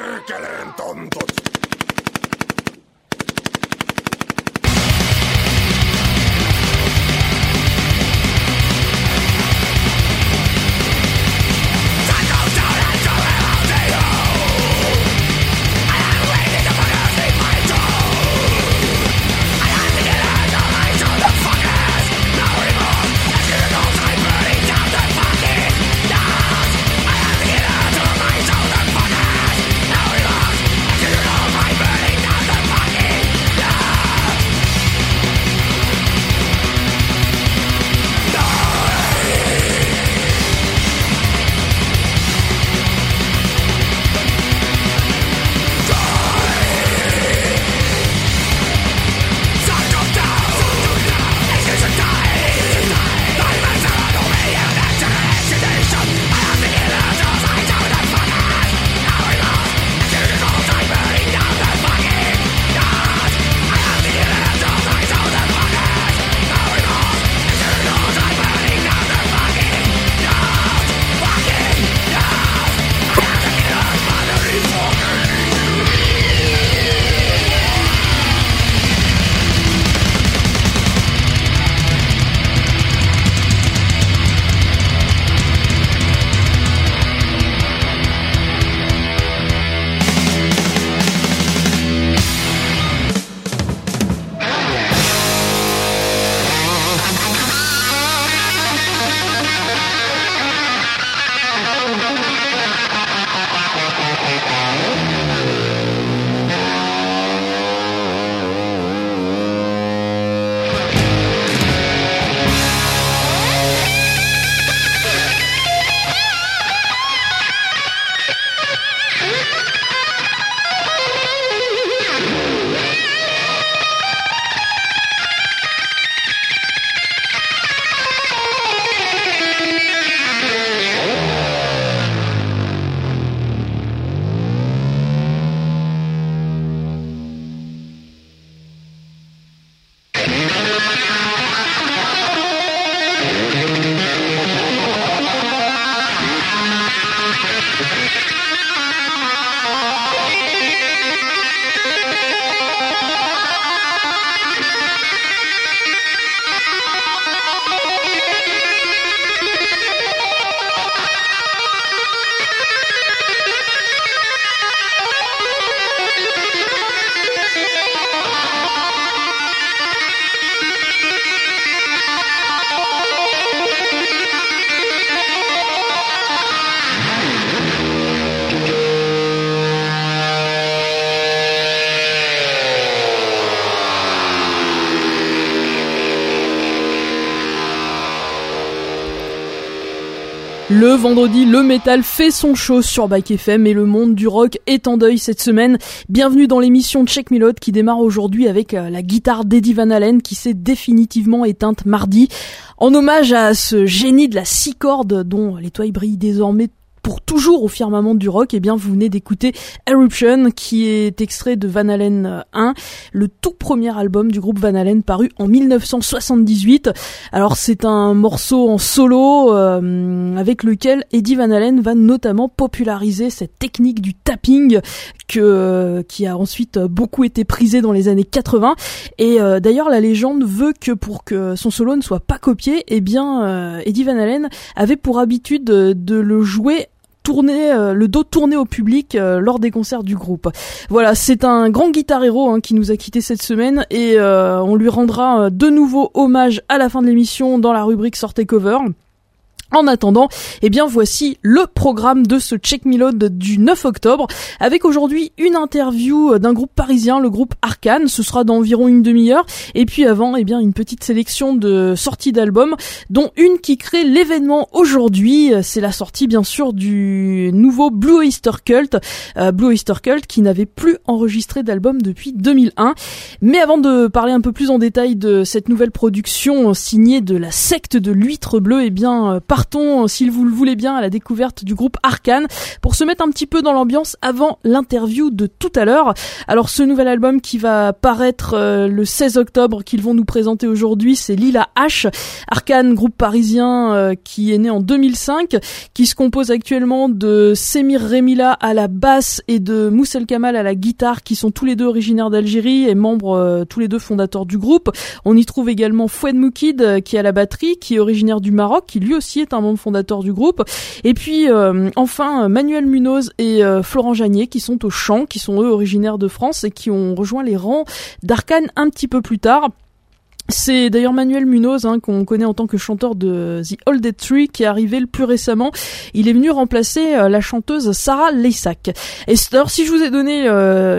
perkeleen tontut. Le vendredi, le métal fait son show sur Bike FM et le monde du rock est en deuil cette semaine. Bienvenue dans l'émission Check Me Load qui démarre aujourd'hui avec la guitare d'Eddie Van Halen qui s'est définitivement éteinte mardi. En hommage à ce génie de la 6 cordes dont l'étoile brille désormais pour toujours au firmament du rock, eh bien vous venez d'écouter Eruption qui est extrait de Van Halen 1, le tout premier album du groupe Van Halen paru en 1978. Alors c'est un morceau en solo avec lequel Eddie Van Halen va notamment populariser cette technique du tapping qui a ensuite beaucoup été prisée dans les années 80 et d'ailleurs la légende veut que pour que son solo ne soit pas copié, eh bien Eddie Van Halen avait pour habitude de le jouer le dos tourné au public lors des concerts du groupe. Voilà, c'est un grand guitar héros qui nous a quitté cette semaine et on lui rendra de nouveau hommage à la fin de l'émission dans la rubrique Sortez Cover. En attendant, eh bien voici le programme de ce Check Me Load du 9 octobre avec aujourd'hui une interview d'un groupe parisien, le groupe Arcane, ce sera d'environ une demi-heure et puis avant, eh bien une petite sélection de sorties d'albums dont une qui crée l'événement aujourd'hui, c'est la sortie bien sûr du nouveau Blue Oyster Cult, qui n'avait plus enregistré d'album depuis 2001. Mais avant de parler un peu plus en détail de cette nouvelle production signée de la secte de l'huître bleue, eh bien partons, si vous le voulez bien, à la découverte du groupe Arcane pour se mettre un petit peu dans l'ambiance avant l'interview de tout à l'heure. Alors ce nouvel album qui va paraître le 16 octobre, qu'ils vont nous présenter aujourd'hui, c'est Lila H. Arcane, groupe parisien qui est né en 2005, qui se compose actuellement de Semir Remila à la basse et de Moussel Kamal à la guitare, qui sont tous les deux originaires d'Algérie et membres tous les deux fondateurs du groupe. On y trouve également Foued Moukid qui est à la batterie, qui est originaire du Maroc, qui lui aussi est un membre fondateur du groupe. Et puis enfin Manuel Munoz et Florent Janier qui sont au chant, qui sont eux originaires de France et qui ont rejoint les rangs d'Arcane un petit peu plus tard. C'est d'ailleurs Manuel Munoz qu'on connaît en tant que chanteur de The All Dead Tree qui est arrivé le plus récemment. Il est venu remplacer la chanteuse Sarah Leysak. Et alors, si je vous ai donné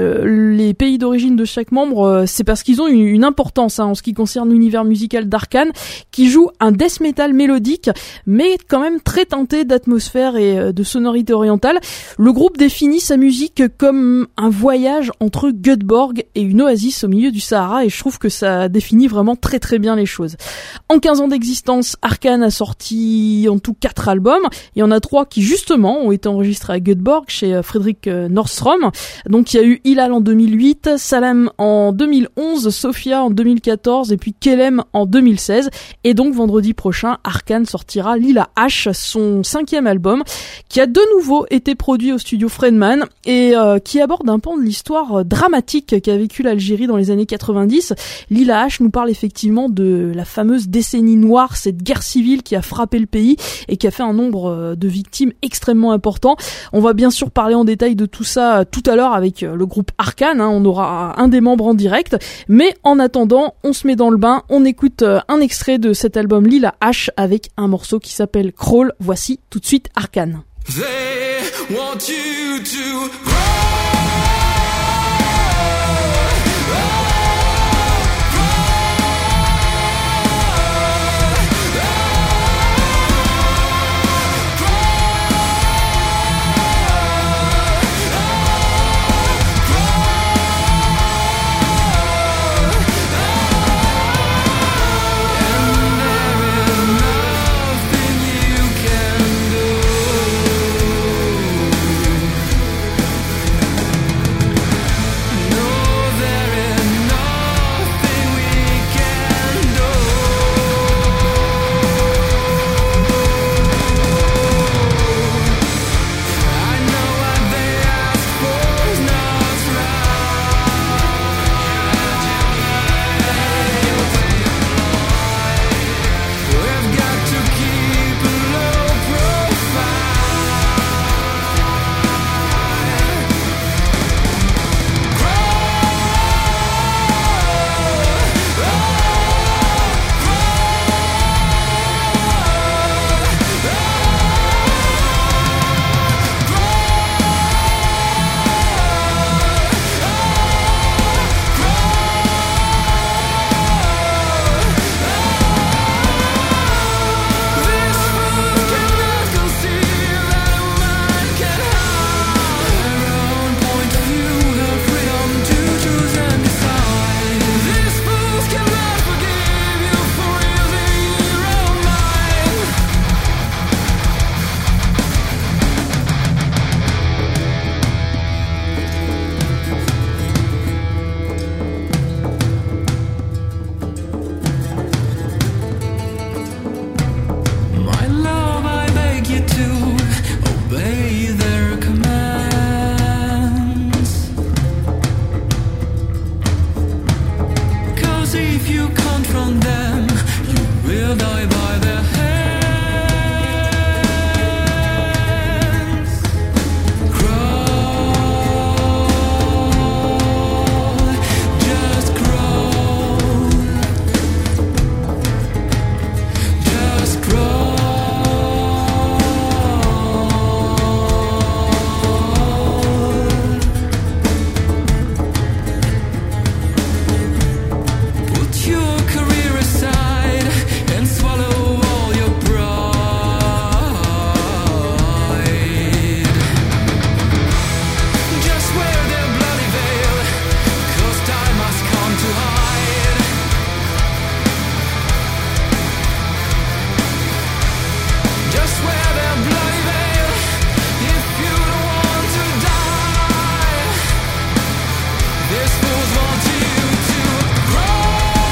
les pays d'origine de chaque membre, c'est parce qu'ils ont une importance en ce qui concerne l'univers musical d'Arcane, qui joue un death metal mélodique, mais quand même très teinté d'atmosphère et de sonorité orientale. Le groupe définit sa musique comme un voyage entre Göteborg et une oasis au milieu du Sahara, et je trouve que ça définit vraiment très très bien les choses. En 15 ans d'existence, Arcane a sorti en tout 4 albums. Il y en a 3 qui justement ont été enregistrés à Göteborg chez Fredrik Nordstrom. Donc il y a eu Hilal en 2008, Salem en 2011, Sophia en 2014 et puis Kelem en 2016. Et donc vendredi prochain, Arcane sortira Lila H, son 5e album, qui a de nouveau été produit au studio Fredman et qui aborde un pan de l'histoire dramatique qu'a vécu l'Algérie dans les années 90. Lila H nous parle effectivement de la fameuse décennie noire, cette guerre civile qui a frappé le pays et qui a fait un nombre de victimes extrêmement important. On va bien sûr parler en détail de tout ça tout à l'heure avec le groupe Arcane, on aura un des membres en direct, mais en attendant, on se met dans le bain, on écoute un extrait de cet album Lila H avec un morceau qui s'appelle Crawl. Voici tout de suite Arcane. They want you to fools want you to grow.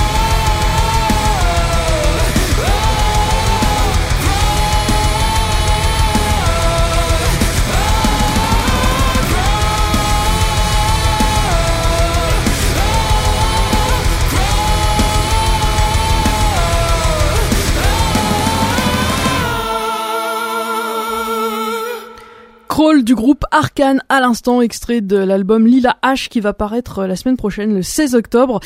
Crawl du groupe Arcane à l'instant, extrait de l'album Lila H qui va paraître la semaine prochaine, le 16 octobre.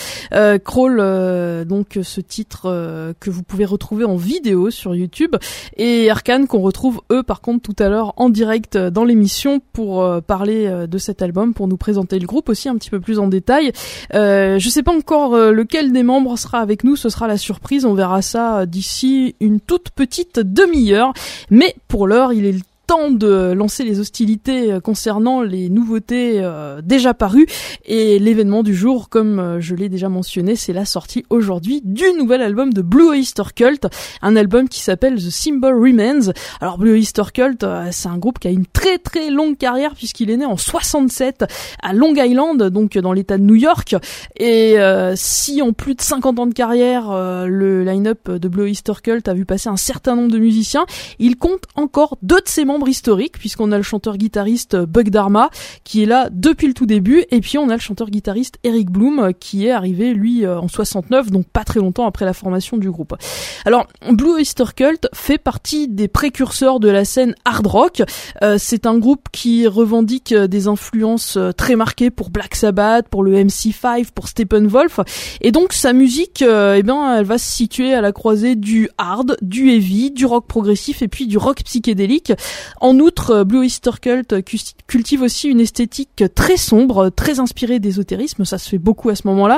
Crawl, donc ce titre que vous pouvez retrouver en vidéo sur YouTube, et Arcane qu'on retrouve eux par contre tout à l'heure en direct dans l'émission pour parler de cet album, pour nous présenter le groupe aussi un petit peu plus en détail. Je sais pas encore lequel des membres sera avec nous, ce sera la surprise, on verra ça d'ici une toute petite demi-heure, mais pour l'heure il est le temps de lancer les hostilités concernant les nouveautés déjà parues, et l'événement du jour, comme je l'ai déjà mentionné, c'est la sortie aujourd'hui du nouvel album de Blue Oyster Cult, un album qui s'appelle The Symbol Remains. Alors Blue Oyster Cult, c'est un groupe qui a une très très longue carrière puisqu'il est né en 67 à Long Island, donc dans l'état de New York, et si en plus de 50 ans de carrière le line-up de Blue Oyster Cult a vu passer un certain nombre de musiciens, il compte encore deux de ses membres historique, puisqu'on a le chanteur-guitariste Buck Dharma qui est là depuis le tout début, et puis on a le chanteur-guitariste Eric Bloom qui est arrivé lui en 69, donc pas très longtemps après la formation du groupe. Alors Blue Oyster Cult fait partie des précurseurs de la scène hard rock. C'est un groupe qui revendique des influences très marquées pour Black Sabbath, pour le MC5, pour Steppenwolf, et donc sa musique elle va se situer à la croisée du hard, du heavy, du rock progressif et puis du rock psychédélique. En outre, Blue Oyster Cult cultive aussi une esthétique très sombre, très inspirée d'ésotérisme, ça se fait beaucoup à ce moment-là,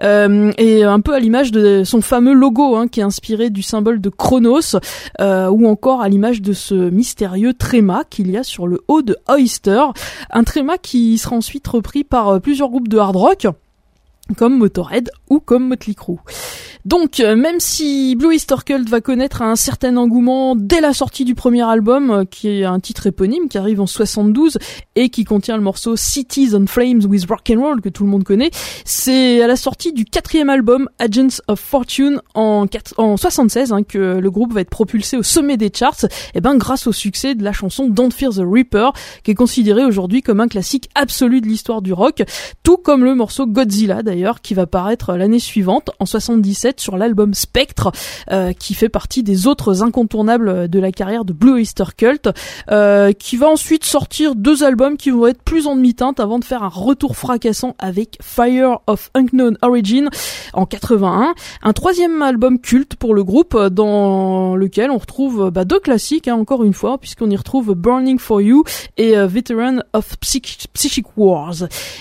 et un peu à l'image de son fameux logo qui est inspiré du symbole de Chronos, ou encore à l'image de ce mystérieux tréma qu'il y a sur le haut de Oyster, un tréma qui sera ensuite repris par plusieurs groupes de hard rock, comme Motorhead ou comme Motley Crue. Donc, même si Blue Oyster Cult va connaître un certain engouement dès la sortie du premier album, qui est un titre éponyme, qui arrive en 72, et qui contient le morceau Cities on Flames with Rock'n'Roll, que tout le monde connaît, c'est à la sortie du quatrième album, Agents of Fortune, en 76, que le groupe va être propulsé au sommet des charts, grâce au succès de la chanson Don't Fear the Reaper, qui est considérée aujourd'hui comme un classique absolu de l'histoire du rock, tout comme le morceau Godzilla, d'ailleurs, qui va paraître l'année suivante, en 77, sur l'album Spectre, qui fait partie des autres incontournables de la carrière de Blue Oyster Cult, qui va ensuite sortir deux albums qui vont être plus en demi-teinte avant de faire un retour fracassant avec Fire of Unknown Origin en 81, un troisième album culte pour le groupe dans lequel on retrouve deux classiques, encore une fois, puisqu'on y retrouve Burning for You et Veteran of Psychic Wars.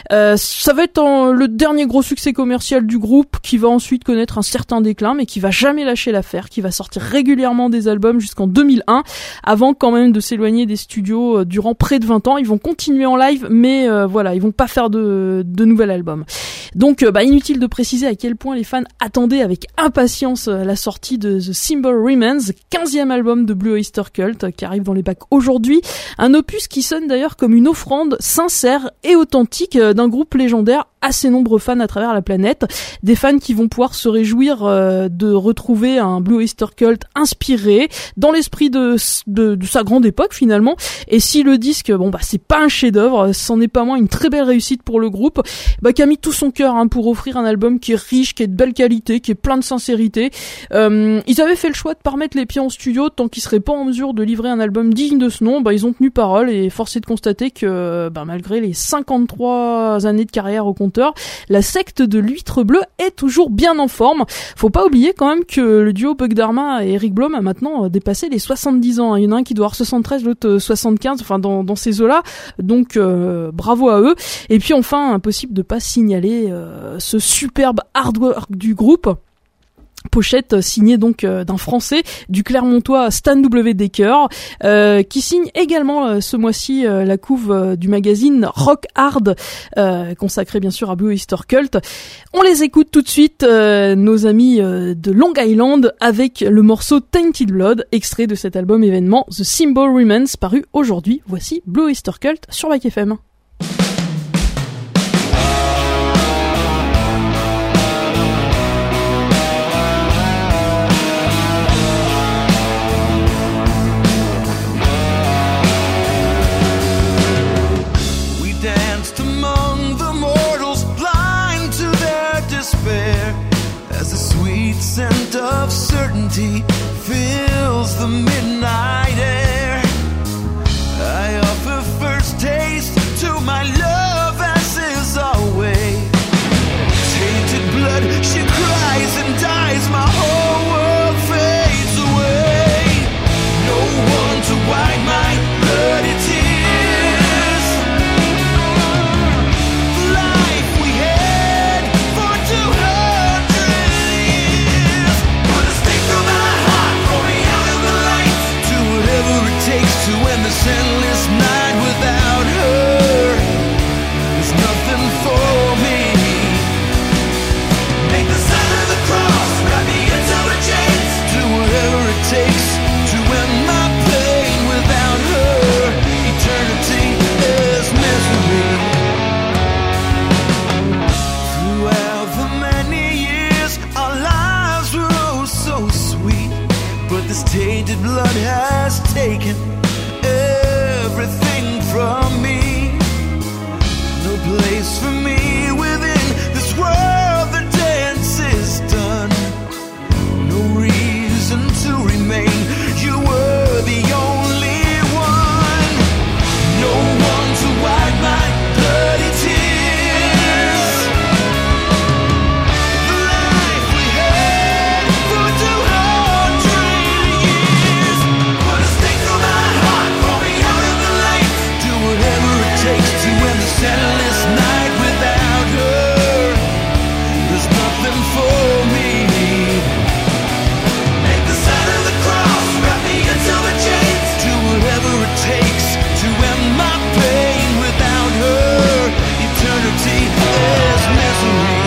Ça va être le dernier gros succès commercial du groupe, qui va ensuite connaître un certain déclin, mais qui va jamais lâcher l'affaire, qui va sortir régulièrement des albums jusqu'en 2001, avant quand même de s'éloigner des studios durant près de 20 ans. Ils vont continuer en live, mais ils vont pas faire de nouvel album. Donc inutile de préciser à quel point les fans attendaient avec impatience la sortie de The Symbol Remains, 15e album de Blue Oyster Cult, qui arrive dans les bacs aujourd'hui, un opus qui sonne d'ailleurs comme une offrande sincère et authentique d'un groupe légendaire, assez nombreux fans à travers la planète, des fans qui vont pouvoir se réjouir de retrouver un Blue Oyster Cult inspiré dans l'esprit de sa grande époque finalement. Et si le disque c'est pas un chef-d'œuvre, c'en est pas moins une très belle réussite pour le groupe, qui a mis tout son cœur pour offrir un album qui est riche, qui est de belle qualité, qui est plein de sincérité. Ils avaient fait le choix de pas remettre les pieds en studio tant qu'ils seraient pas en mesure de livrer un album digne de ce nom. Ils ont tenu parole, et force est de constater que malgré les 53 années de carrière au compteur, la secte de l'huître bleue est toujours bien en forme. Faut pas oublier quand même que le duo Buck Dharma et Eric Bloom a maintenant dépassé les 70 ans. Il y en a un qui doit avoir 73, l'autre 75, dans ces eaux-là. Donc bravo à eux. Et puis enfin, impossible de pas signaler ce superbe artwork du groupe. Pochette signée donc d'un Français, du Clermontois Stan W. Decker, qui signe également ce mois-ci la couve du magazine Rock Hard, consacré bien sûr à Blue Oyster Cult. On les écoute tout de suite, nos amis de Long Island, avec le morceau Tainted Blood, extrait de cet album événement The Symbol Remains, paru aujourd'hui. Voici Blue Oyster Cult sur Back FM. eternity fills the midnight air. I offer first taste to my love as is our way. Tainted blood, she cries and dies, my whole world fades away. No one to wipe my bloody tears. The life we had for 200 years. Put a stake through my heart, throw me out of the light. Do whatever it takes to end this endless night without her. There's nothing for me. Make the sign of the cross, wrap me in silver chains. Do whatever it takes to end my pain without her. Eternity is misery. Throughout the many years, our lives were oh so sweet. But this tainted blood has taken everything from me. No place for me within this world, the dance is done. No reason to remain, you were the only one. No one to wipe my bloody tears. The life we had for 200 years. Put a stake through my heart, throw me out of the light. Do whatever it takes to end this endless night without her. There's nothing for me. Make the sign of the cross, wrap me in silver chains. Do whatever it takes to end my pain without her. Eternity is misery.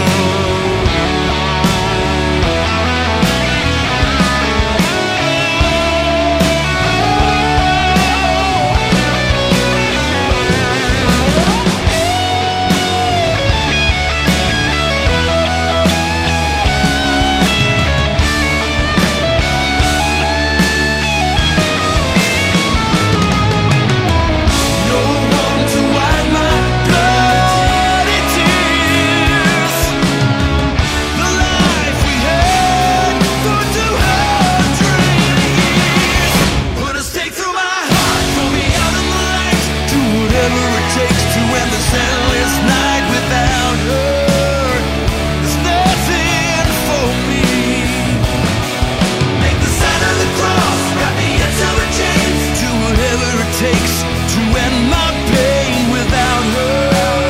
No one to wipe my bloody tears. The life we had for 200 years. Put a stake through my heart, throw me out in the light. Do whatever it takes to end this endless night without her. There's nothing for me. Make the sign of the cross, wrap me in silver chains. Do whatever it takes to end my pain without her.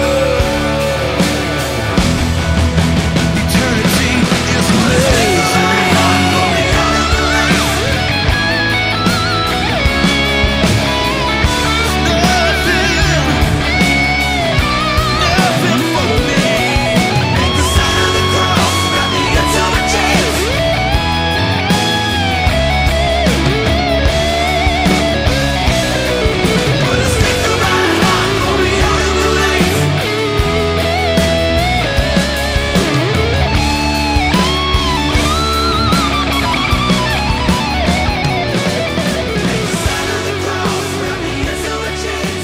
Eternity is misery. Nothing for me. Make the sign of the cross, wrap me in silver chains. Put a stake through my heart, throw me out of the light. Make the sign of the cross, wrap me in silver chains.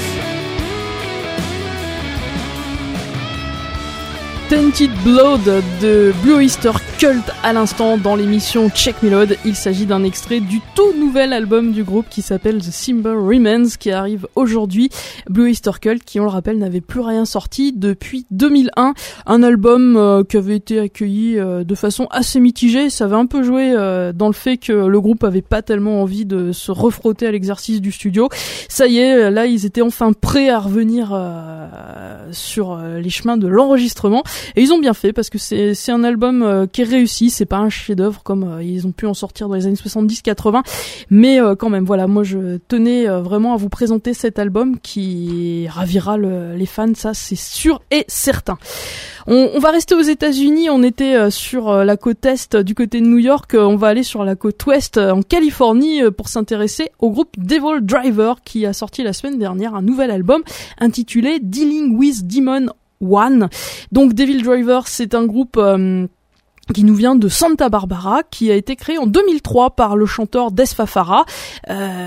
Tainted Blood de Blue Oyster Cult à l'instant dans l'émission Check Melod. Il s'agit d'un extrait du tout nouvel album du groupe qui s'appelle The Symbol Remains qui arrive aujourd'hui. Blue Oyster Cult qui, on le rappelle, n'avait plus rien sorti depuis 2001. Un album qui avait été accueilli de façon assez mitigée. Ça avait un peu joué dans le fait que le groupe avait pas tellement envie de se refrotter à l'exercice du studio. Ça y est, là ils étaient enfin prêts à revenir sur les chemins de l'enregistrement. Et ils ont bien fait parce que c'est un album qui est réussi, c'est pas un chef-d'œuvre comme ils ont pu en sortir dans les années 70-80, mais quand même voilà, moi je tenais vraiment à vous présenter cet album qui ravira les fans, ça c'est sûr et certain. On va rester aux États-Unis, on était sur la côte est du côté de New York, on va aller sur la côte ouest en Californie pour s'intéresser au groupe Devil Driver qui a sorti la semaine dernière un nouvel album intitulé Dealing with Demon One. Donc Devil Driver, c'est un groupe qui nous vient de Santa Barbara, qui a été créé en 2003 par le chanteur Des Fafara,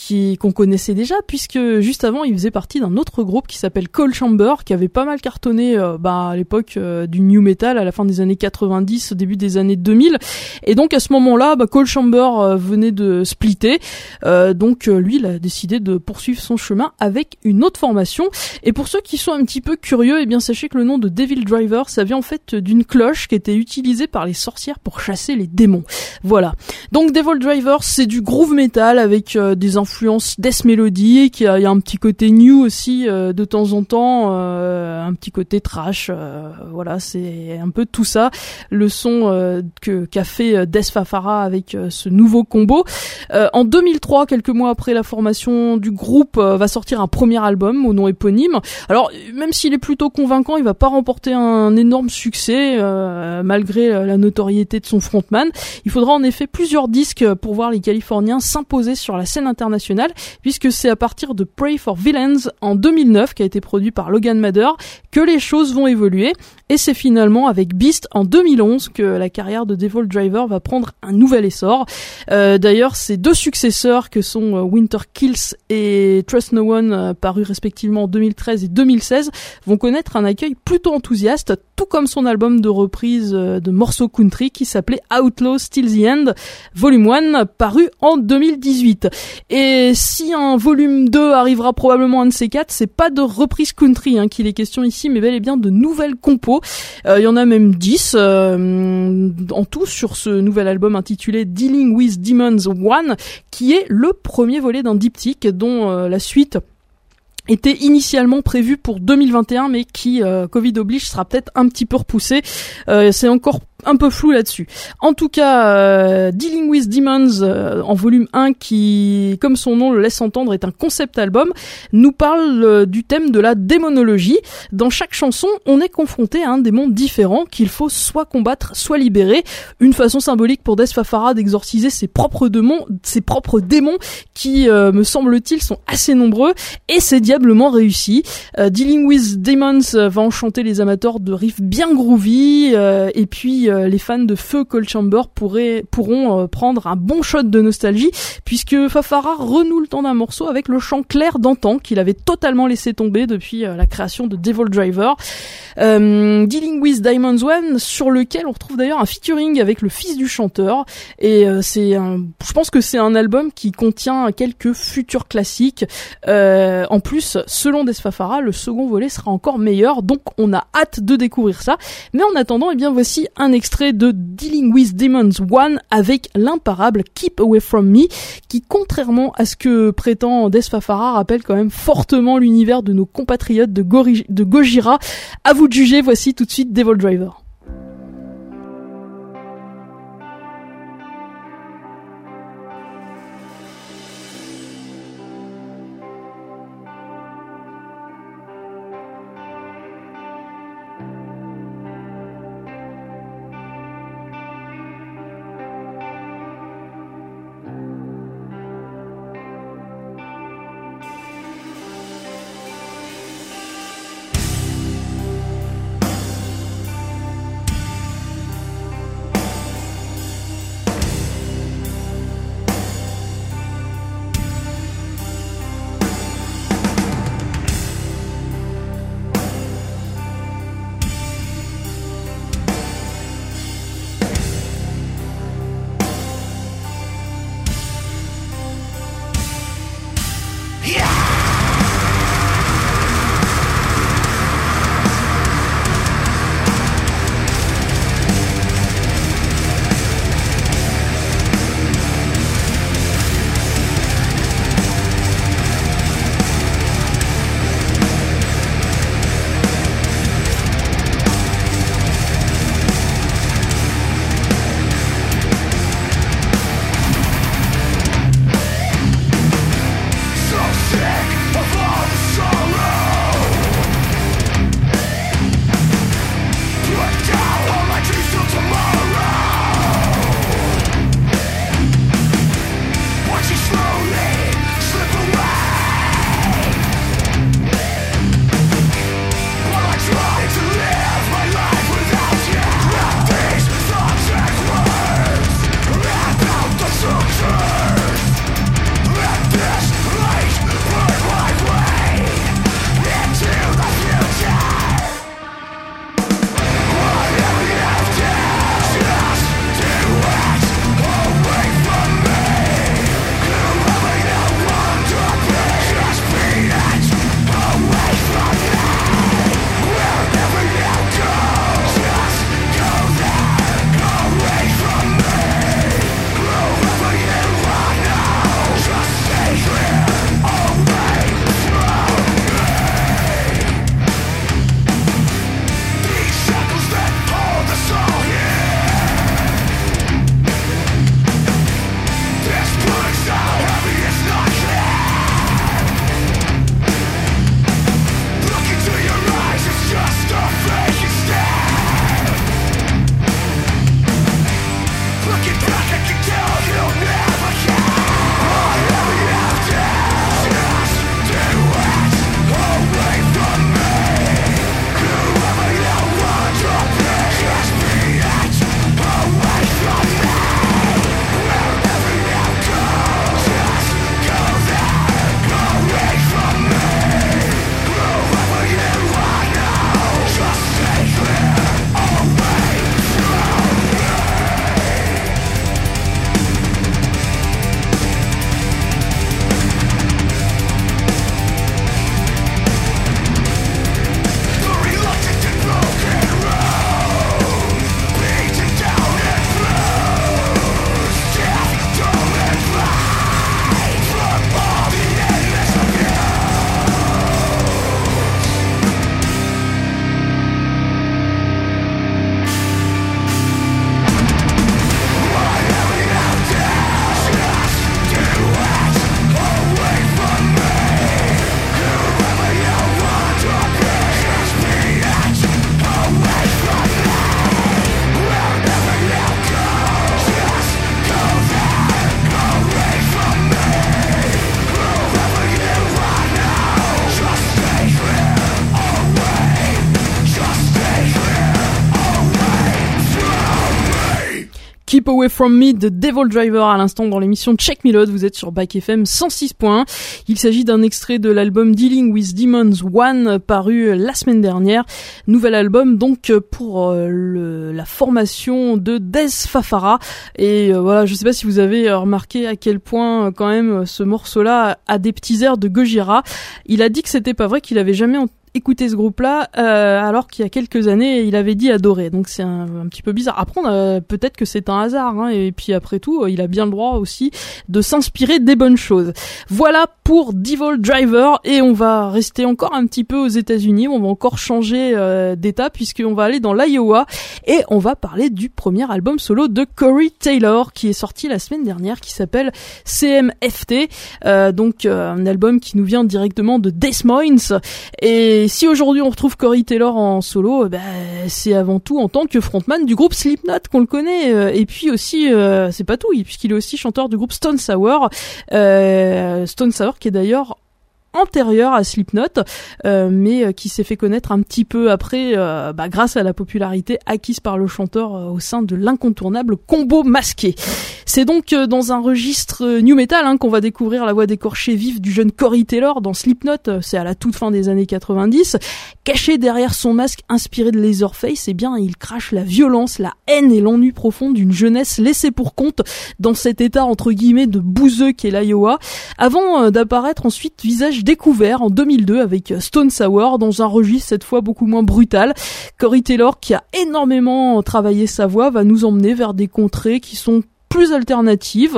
qu'on connaissait déjà, puisque juste avant, il faisait partie d'un autre groupe qui s'appelle Cold Chamber, qui avait pas mal cartonné à l'époque du new metal, à la fin des années 90, au début des années 2000. Et donc à ce moment-là, Cold Chamber venait de splitter. Donc lui, il a décidé de poursuivre son chemin avec une autre formation. Et pour ceux qui sont un petit peu curieux, eh bien sachez que le nom de Devil Driver, ça vient en fait d'une cloche qui était utilisée par les sorcières pour chasser les démons. Voilà. Donc Devil Driver, c'est du groove metal avec des influences death mélodiques, il y a un petit côté new aussi de temps en temps, un petit côté trash, voilà, c'est un peu tout ça, le son qu'a fait Death Fafara avec ce nouveau combo. En 2003, quelques mois après la formation du groupe, va sortir un premier album au nom éponyme. Alors, même s'il est plutôt convaincant, il va pas remporter un énorme succès, malgré la notoriété de son frontman. Il faudra en effet plusieurs disques pour voir les Californiens s'imposer sur la scène internationale, puisque c'est à partir de Pray for Villains en 2009, qui a été produit par Logan Mather, que les choses vont évoluer. Et c'est finalement avec Beast en 2011 que la carrière de Devil Driver va prendre un nouvel essor. D'ailleurs, ces deux successeurs que sont Winter Kills et Trust No One, parus respectivement en 2013 et 2016, vont connaître un accueil plutôt enthousiaste, tout comme son album de reprise de morceaux country qui s'appelait Outlaw Till the End, volume 1, paru en 2018. Et si un volume 2 arrivera probablement un de ces quatre, c'est pas de reprise country qu'il est question ici, mais bel et bien de nouvelles compos. Il y en a même 10 en tout sur ce nouvel album intitulé Dealing with Demons 1, qui est le premier volet d'un diptyque dont la suite était initialement prévue pour 2021, mais qui, Covid oblige, sera peut-être un petit peu repoussé. C'est encore un peu flou là-dessus. En tout cas, Dealing with Demons en volume 1, qui, comme son nom le laisse entendre, est un concept album, nous parle du thème de la démonologie. Dans chaque chanson, on est confronté à un démon différent qu'il faut soit combattre, soit libérer. Une façon symbolique pour Death Fafara d'exorciser ses propres démons qui, me semble-t-il, sont assez nombreux, et c'est diablement réussi. Dealing with Demons va enchanter les amateurs de riffs bien groovy, et puis les fans de feu Cold Chamber pourront prendre un bon shot de nostalgie, puisque Fafara renoue le temps d'un morceau avec le chant clair d'antan qu'il avait totalement laissé tomber depuis la création de Devil Driver. Dealing with Diamonds 1, sur lequel on retrouve d'ailleurs un featuring avec le fils du chanteur, et je pense que c'est un album qui contient quelques futurs classiques. En plus, selon Death Fafara, le second volet sera encore meilleur, donc on a hâte de découvrir ça. Mais en attendant, eh bien voici un extrait de Dealing with Demons 1 avec l'imparable Keep Away From Me, qui, contrairement à ce que prétend Death Fafara, rappelle quand même fortement l'univers de nos compatriotes de Gojira. À vous de juger, voici tout de suite Devil Driver. Keep Away From Me de Devil Driver à l'instant dans l'émission Check Me Load. Vous êtes sur Bike FM 106.1. Il s'agit d'un extrait de l'album Dealing with Demons 1 paru la semaine dernière. Nouvel album donc pour la formation de Dez Fafara. Et voilà, je sais pas si vous avez remarqué à quel point quand même ce morceau-là a des petits airs de Gojira. Il a dit que c'était pas vrai, qu'il avait jamais écouter ce groupe-là, alors qu'il y a quelques années, il avait dit adorer. Donc c'est un petit peu bizarre. Après, peut-être que c'est un hasard, hein, et puis après tout, il a bien le droit aussi de s'inspirer des bonnes choses. Voilà pour Devil Driver, et on va rester encore un petit peu aux États-Unis. On va encore changer d'état, puisqu'on va aller dans l'Iowa, et on va parler du premier album solo de Corey Taylor, qui est sorti la semaine dernière, qui s'appelle CMFT. Donc un album qui nous vient directement de Des Moines. Et si aujourd'hui on retrouve Corey Taylor en solo, c'est avant tout en tant que frontman du groupe Slipknot qu'on le connaît, et puis aussi c'est pas tout, puisqu'il est aussi chanteur du groupe Stone Sour, Stone Sour qui est d'ailleurs antérieur à Slipknot, mais qui s'est fait connaître un petit peu après grâce à la popularité acquise par le chanteur au sein de l'incontournable Combo Masqué. C'est donc dans un registre new metal qu'on va découvrir la voix écorchée vive du jeune Corey Taylor dans Slipknot. C'est à la toute fin des années 90. Caché derrière son masque inspiré de Leatherface, il crache la violence, la haine et l'ennui profond d'une jeunesse laissée pour compte dans cet état entre guillemets de bouseux qu'est l'Iowa, avant d'apparaître ensuite visage découvert en 2002 avec Stone Sour dans un registre cette fois beaucoup moins brutal. Corey Taylor, qui a énormément travaillé sa voix, va nous emmener vers des contrées qui sont plus alternatives,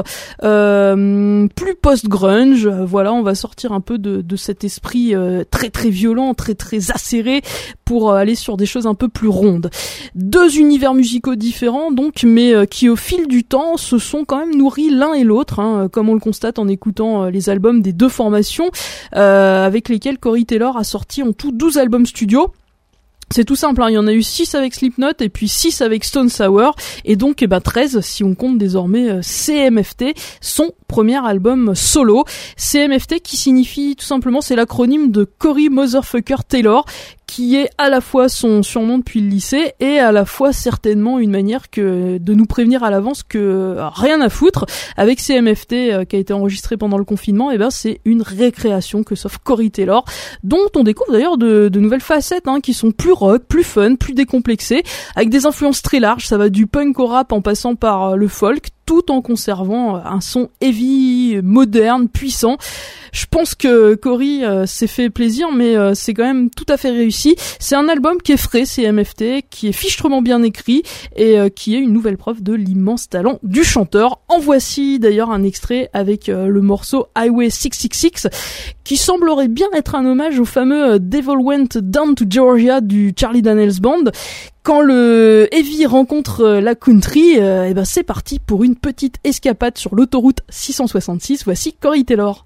plus post-grunge. Voilà, on va sortir un peu de cet esprit très très violent, très très acéré, pour aller sur des choses un peu plus rondes. Deux univers musicaux différents donc, mais qui au fil du temps se sont quand même nourris l'un et l'autre, comme on le constate en écoutant les albums des deux formations, avec lesquels Corey Taylor a sorti en tout 12 albums studio. C'est tout simple, il y en a eu 6 avec Slipknot et puis 6 avec Stone Sour, et donc 13 si on compte désormais CMFT, son premier album solo. CMFT qui signifie tout simplement, c'est l'acronyme de Corey Motherfucker Taylor, qui est à la fois son surnom depuis le lycée et à la fois certainement une manière de nous prévenir à l'avance que rien à foutre. Avec CMFT qui a été enregistré pendant le confinement, c'est une récréation que s'offre Corey Taylor, dont on découvre d'ailleurs de nouvelles facettes qui sont plus rock, plus fun, plus décomplexées, avec des influences très larges. Ça va du punk au rap en passant par le folk, tout en conservant un son heavy, moderne, puissant. Je pense que Corey s'est fait plaisir, mais c'est quand même tout à fait réussi. C'est un album qui est frais, CMFT, qui est fichtrement bien écrit, et qui est une nouvelle preuve de l'immense talent du chanteur. En voici d'ailleurs un extrait avec le morceau Highway 666, qui semblerait bien être un hommage au fameux Devil Went Down to Georgia du Charlie Daniels Band. Quand le heavy rencontre la country, c'est parti pour une petite escapade sur l'autoroute 666. Voici Corey Taylor.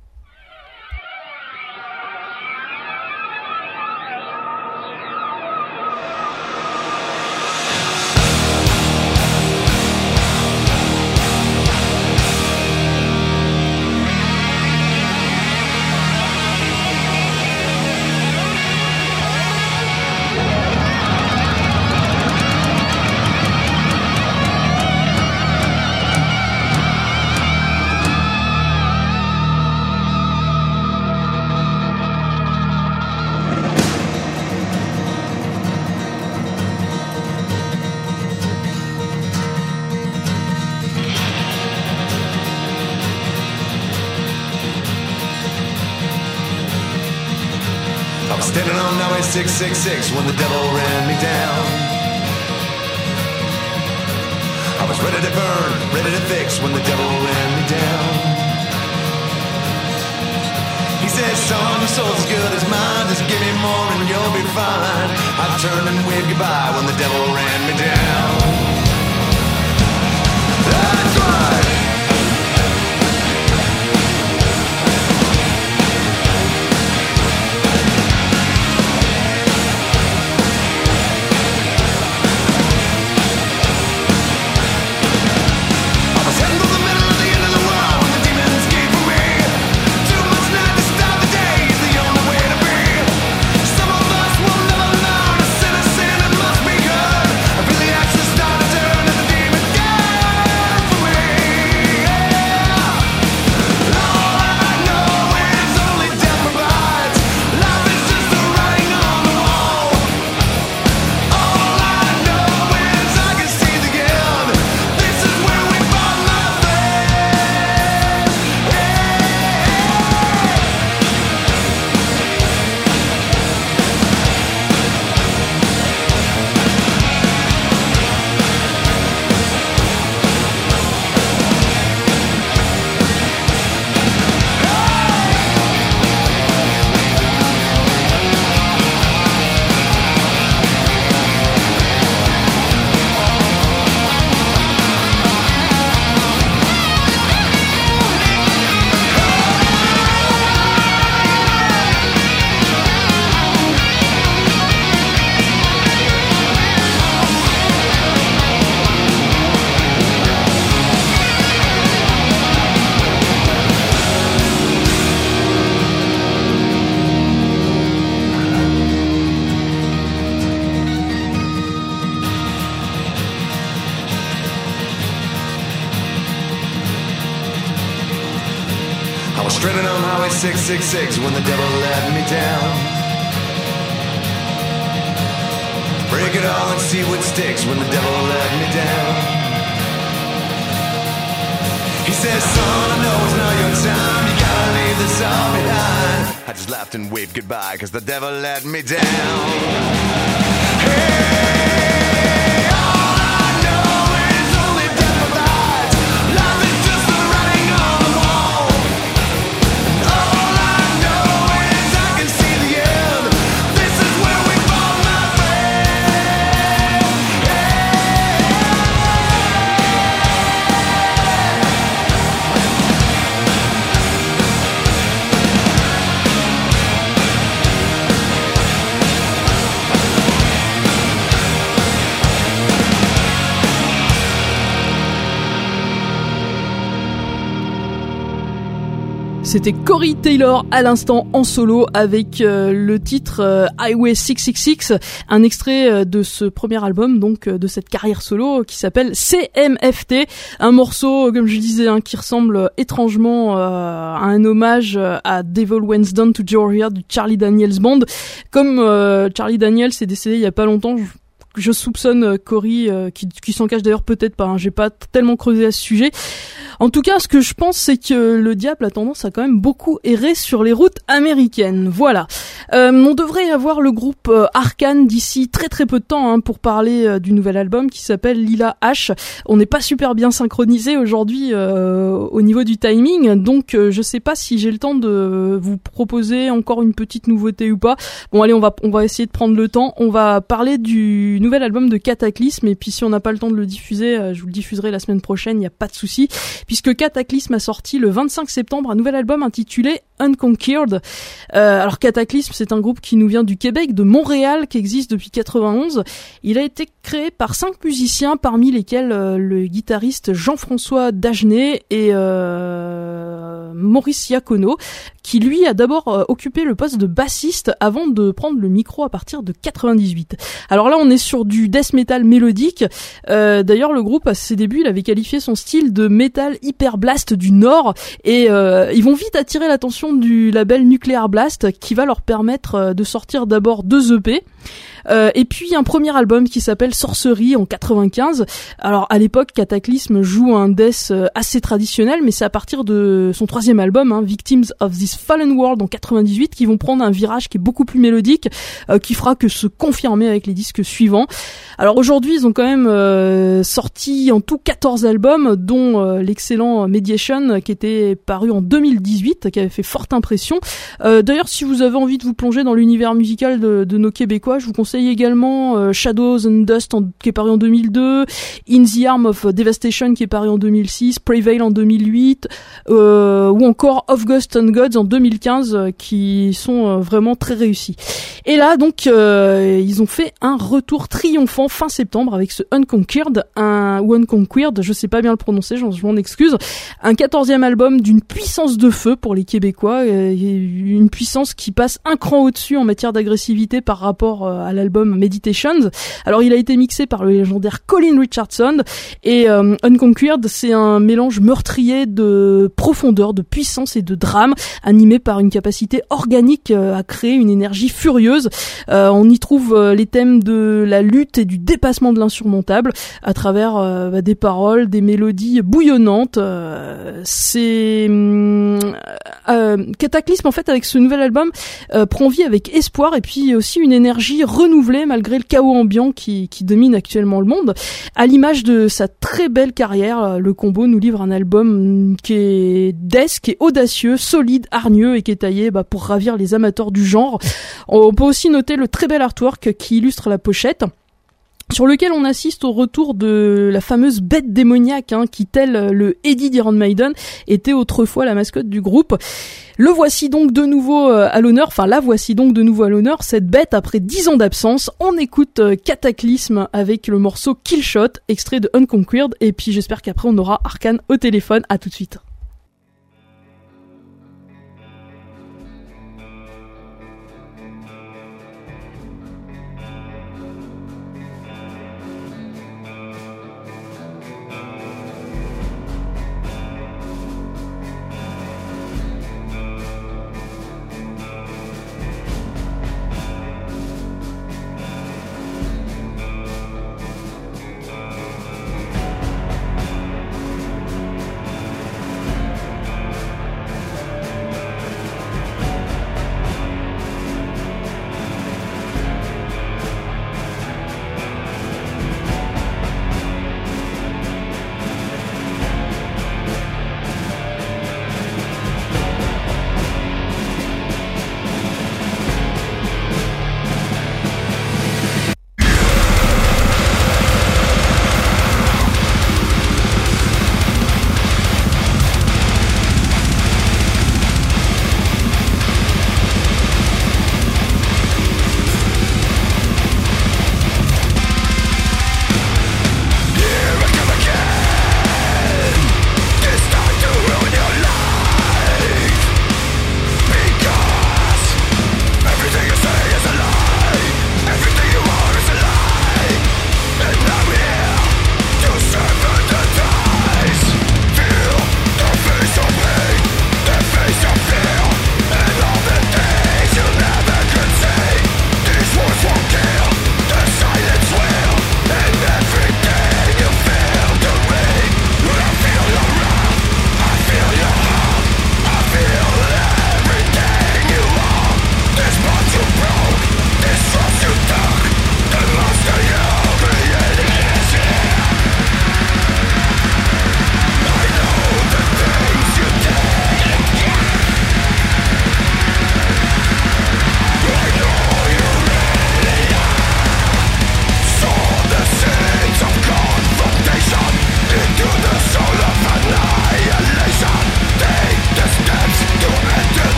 Standing on Highway 666 when the devil ran me down. I was ready to burn, ready to fix when the devil ran me down. He said, son, your soul's as good as mine, just give me more and you'll be fine. I turned and waved goodbye when the devil ran me down. That's right. Really, I was stranded on Highway 666 when the devil let me down. Break it all and see what sticks when the devil let me down. He says, son, I know it's not your time, you gotta leave this all behind. I just laughed and waved goodbye, cause the devil let me down. Hey, all I know is only death provides. Life is just the writing on the wall. And all I know is I can see the end. This is where we fall, my friend. C'était Corey Taylor à l'instant en solo avec le titre Highway 666, un extrait de ce premier album, donc de cette carrière solo qui s'appelle CMFT, un morceau comme je disais qui ressemble étrangement à un hommage à Devil Went Down to Georgia du Charlie Daniels Band. Comme Charlie Daniels est décédé il y a pas longtemps, je soupçonne Corey qui s'en cache d'ailleurs peut-être pas, j'ai pas tellement creusé à ce sujet. En tout cas, ce que je pense, c'est que le diable a tendance à quand même beaucoup errer sur les routes américaines. Voilà. On devrait avoir le groupe Arcane d'ici très très peu de temps pour parler du nouvel album qui s'appelle Lila H. On n'est pas super bien synchronisé aujourd'hui au niveau du timing, donc je sais pas si j'ai le temps de vous proposer encore une petite nouveauté ou pas. Bon allez, on va essayer de prendre le temps. On va parler du nouvel album de Cataclysme, et puis si on n'a pas le temps de le diffuser, je vous le diffuserai la semaine prochaine, il n'y a pas de souci, puisque Cataclysme a sorti le 25 septembre un nouvel album intitulé Unconquered. Alors Cataclysme, c'est un groupe qui nous vient du Québec, de Montréal, qui existe depuis 91. Il a été créé par 5 musiciens, parmi lesquels le guitariste Jean-François Dagenet et Maurice Iacono, qui lui a d'abord occupé le poste de bassiste avant de prendre le micro à partir de 98. Alors là, on est sur du death metal mélodique. D'ailleurs, le groupe, à ses débuts, il avait qualifié son style de metal hyper blast du Nord, et ils vont vite attirer l'attention du label Nuclear Blast, qui va leur permettre de sortir d'abord 2 EP. Et puis un premier album qui s'appelle Sorcery en 95. Alors à l'époque, Cataclysme joue un death assez traditionnel, mais c'est à partir de son 3e album, Victims of this Fallen World en 98, qui vont prendre un virage qui est beaucoup plus mélodique, qui fera que se confirmer avec les disques suivants. Alors aujourd'hui, ils ont quand même sorti en tout 14 albums, dont l'excellent Mediation, qui était paru en 2018, qui avait fait forte impression. D'ailleurs, si vous avez envie de vous plonger dans l'univers musical de nos Québécois, je vous conseille également Shadows and Dust qui est paru en 2002, In the Arm of Devastation qui est paru en 2006, Prevail en 2008, ou encore Of Ghosts and Gods en 2015, qui sont vraiment très réussis. Et là donc ils ont fait un retour triomphant fin septembre avec ce Unconquered, je sais pas bien le prononcer, je m'en excuse, un 14e album d'une puissance de feu pour les Québécois, une puissance qui passe un cran au-dessus en matière d'agressivité par rapport à l'album Meditations. Alors il a été mixé par le légendaire Colin Richardson, et Unconquered, c'est un mélange meurtrier de profondeur, de puissance et de drame, animé par une capacité organique à créer une énergie furieuse. On y trouve les thèmes de la lutte et du dépassement de l'insurmontable à travers des paroles, des mélodies bouillonnantes. C'est Cataclysme en fait, avec ce nouvel album, prend vie avec espoir et puis aussi une énergie renouvelée malgré le chaos ambiant qui domine actuellement le monde. À l'image de sa très belle carrière, le combo nous livre un album qui est death, qui est audacieux, solide, hargneux et qui est taillé pour ravir les amateurs du genre. On peut aussi noter le très bel artwork qui illustre la pochette, sur lequel on assiste au retour de la fameuse bête démoniaque qui, tel le Eddie d'Iron Maiden, était autrefois la mascotte du groupe. La voici donc de nouveau à l'honneur, cette bête après 10 ans d'absence. On écoute Cataclysme avec le morceau Killshot, extrait de Unconquered, et puis j'espère qu'après on aura Arcane au téléphone. À tout de suite.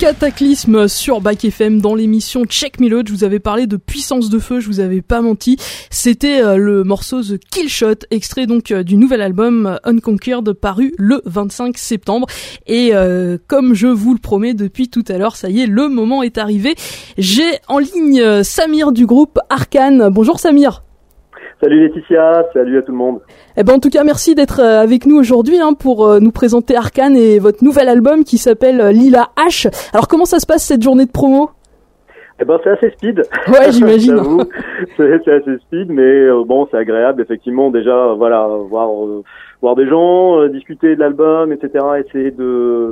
Cataclysme sur Back FM dans l'émission Check Me Load. Je vous avais parlé de Puissance de Feu, je vous avais pas menti. C'était le morceau The Kill Shot, extrait donc du nouvel album Unconquered paru le 25 septembre. Et comme je vous le promets depuis tout à l'heure, ça y est, le moment est arrivé. J'ai en ligne Samir du groupe Arcane. Bonjour Samir. Salut Laetitia, salut à tout le monde. Eh ben en tout cas merci d'être avec nous aujourd'hui pour nous présenter Arcane et votre nouvel album qui s'appelle Lila H. Alors comment ça se passe cette journée de promo ? Eh ben c'est assez speed. Ouais, j'imagine. c'est assez speed, mais bon c'est agréable effectivement déjà voilà voir des gens, discuter de l'album, etc. Essayer de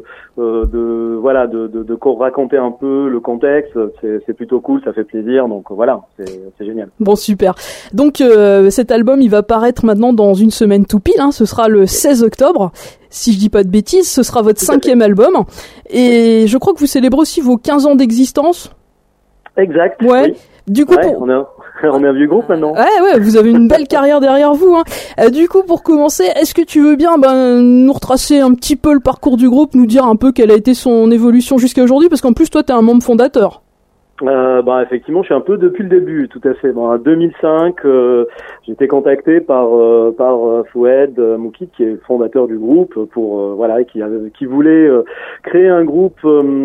raconter un peu le contexte, c'est plutôt cool, ça fait plaisir, donc voilà, c'est génial. Bon super. Donc cet album il va paraître maintenant dans une semaine tout pile, ce sera le 16 octobre. Si je dis pas de bêtises, ce sera votre 5e album. Et je crois que vous célébrez aussi vos 15 ans d'existence. Exact. Ouais. Oui. Du coup, on est un vieux groupe maintenant. Ouais, vous avez une belle carrière derrière vous. Du coup, pour commencer, est-ce que tu veux bien nous retracer un petit peu le parcours du groupe, nous dire un peu quelle a été son évolution jusqu'à aujourd'hui, parce qu'en plus toi, t'es un membre fondateur. Effectivement, je suis un peu depuis le début, tout à fait. En 2005, j'ai été contacté par Foued Moukid, qui est fondateur du groupe, pour qui voulait créer un groupe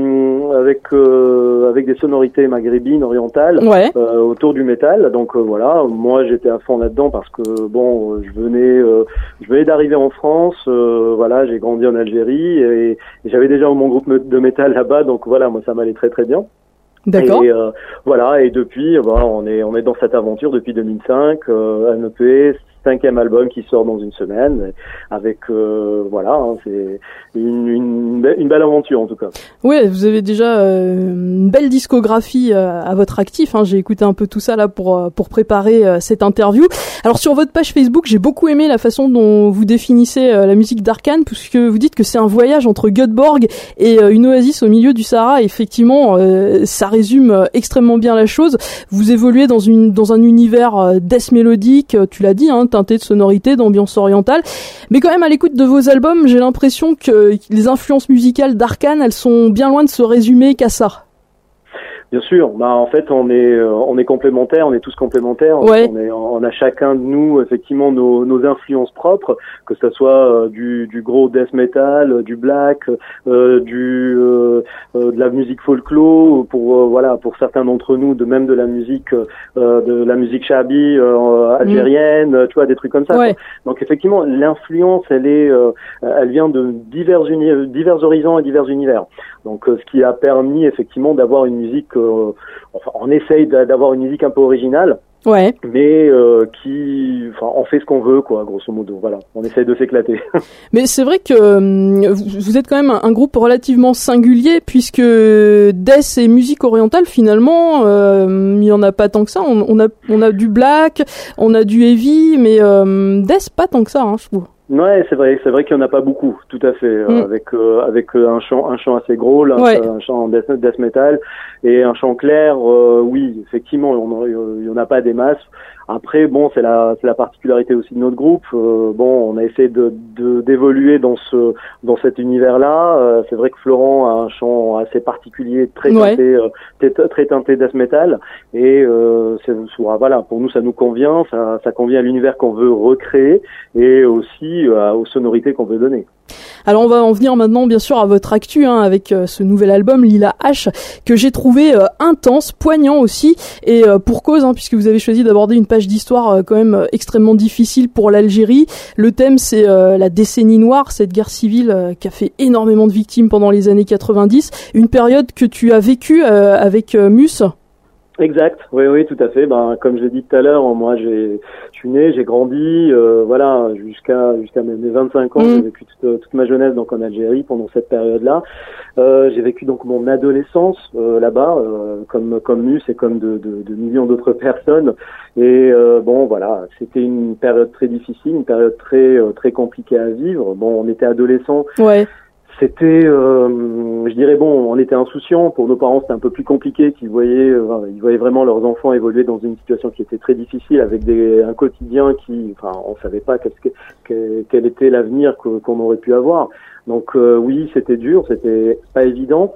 avec des sonorités maghrébines, orientales, autour du métal. Donc moi j'étais à fond là-dedans parce que je venais d'arriver en France, j'ai grandi en Algérie et j'avais déjà mon groupe de métal là-bas, donc moi ça m'allait très très bien. D'accord. Et depuis, on est dans cette aventure depuis 2005, un EP, 5e album qui sort dans une semaine, avec c'est une belle aventure en tout cas. Ouais, vous avez déjà une belle discographie à votre actif. J'ai écouté un peu tout ça là pour préparer cette interview. Alors sur votre page Facebook, j'ai beaucoup aimé la façon dont vous définissez la musique d'Arcane, puisque vous dites que c'est un voyage entre Göteborg et une oasis au milieu du Sahara. Et effectivement, ça résume extrêmement bien la chose. Vous évoluez dans un univers death mélodique, tu l'as dit, teinté de sonorité, d'ambiance orientale. Mais quand même, à l'écoute de vos albums, j'ai l'impression que les influences musicales d'Arcane, elles sont bien loin de se résumer qu'à ça. Bien sûr, en fait on est complémentaires, on est tous complémentaires. Ouais. On a chacun de nous effectivement nos influences propres, que ce soit du gros death metal, du black, de la musique folklore, pour certains d'entre nous, de la musique shabi algérienne, tu vois, des trucs comme ça. Ouais. Donc effectivement l'influence elle vient de divers horizons et divers univers. Donc ce qui a permis effectivement d'avoir une musique on essaye d'avoir une musique un peu originale, mais on fait ce qu'on veut, quoi, grosso modo. Voilà, on essaye de s'éclater. Mais c'est vrai que vous êtes quand même un groupe relativement singulier, puisque death et musique orientale, finalement, il y en a pas tant que ça. On a du black, on a du heavy, mais death pas tant que ça, je trouve. Ouais, c'est vrai qu'il y en a pas beaucoup, tout à fait, avec un chant assez gros, un chant death metal et un chant clair, oui, effectivement, il y en a pas des masses. Après, c'est la particularité aussi de notre groupe. On a essayé d'évoluer dans cet univers-là. C'est vrai que Florent a un chant assez particulier, très teinté death metal, et pour nous ça nous convient, ça convient à l'univers qu'on veut recréer et aussi aux sonorités qu'on veut donner. Alors on va en venir maintenant bien sûr à votre actu avec ce nouvel album Lila H que j'ai trouvé intense, poignant aussi, et pour cause puisque vous avez choisi d'aborder une page d'histoire quand même extrêmement difficile pour l'Algérie. Le thème c'est la décennie noire, cette guerre civile qui a fait énormément de victimes pendant les années 90, une période que tu as vécue avec Mus. Exact, oui, tout à fait. Comme je l'ai dit tout à l'heure, moi je suis né, j'ai grandi, jusqu'à mes 25 ans, j'ai vécu toute ma jeunesse donc en Algérie pendant cette période-là. J'ai vécu donc mon adolescence là-bas, comme Mus et comme de millions d'autres personnes. Et c'était une période très difficile, une période très compliquée à vivre. On était adolescents. Ouais. C'était, je dirais on était insouciants. Pour nos parents, c'était un peu plus compliqué. Ils voyaient vraiment leurs enfants évoluer dans une situation qui était très difficile, avec un quotidien on savait pas quel était l'avenir qu'on aurait pu avoir. Donc oui, c'était dur, c'était pas évident.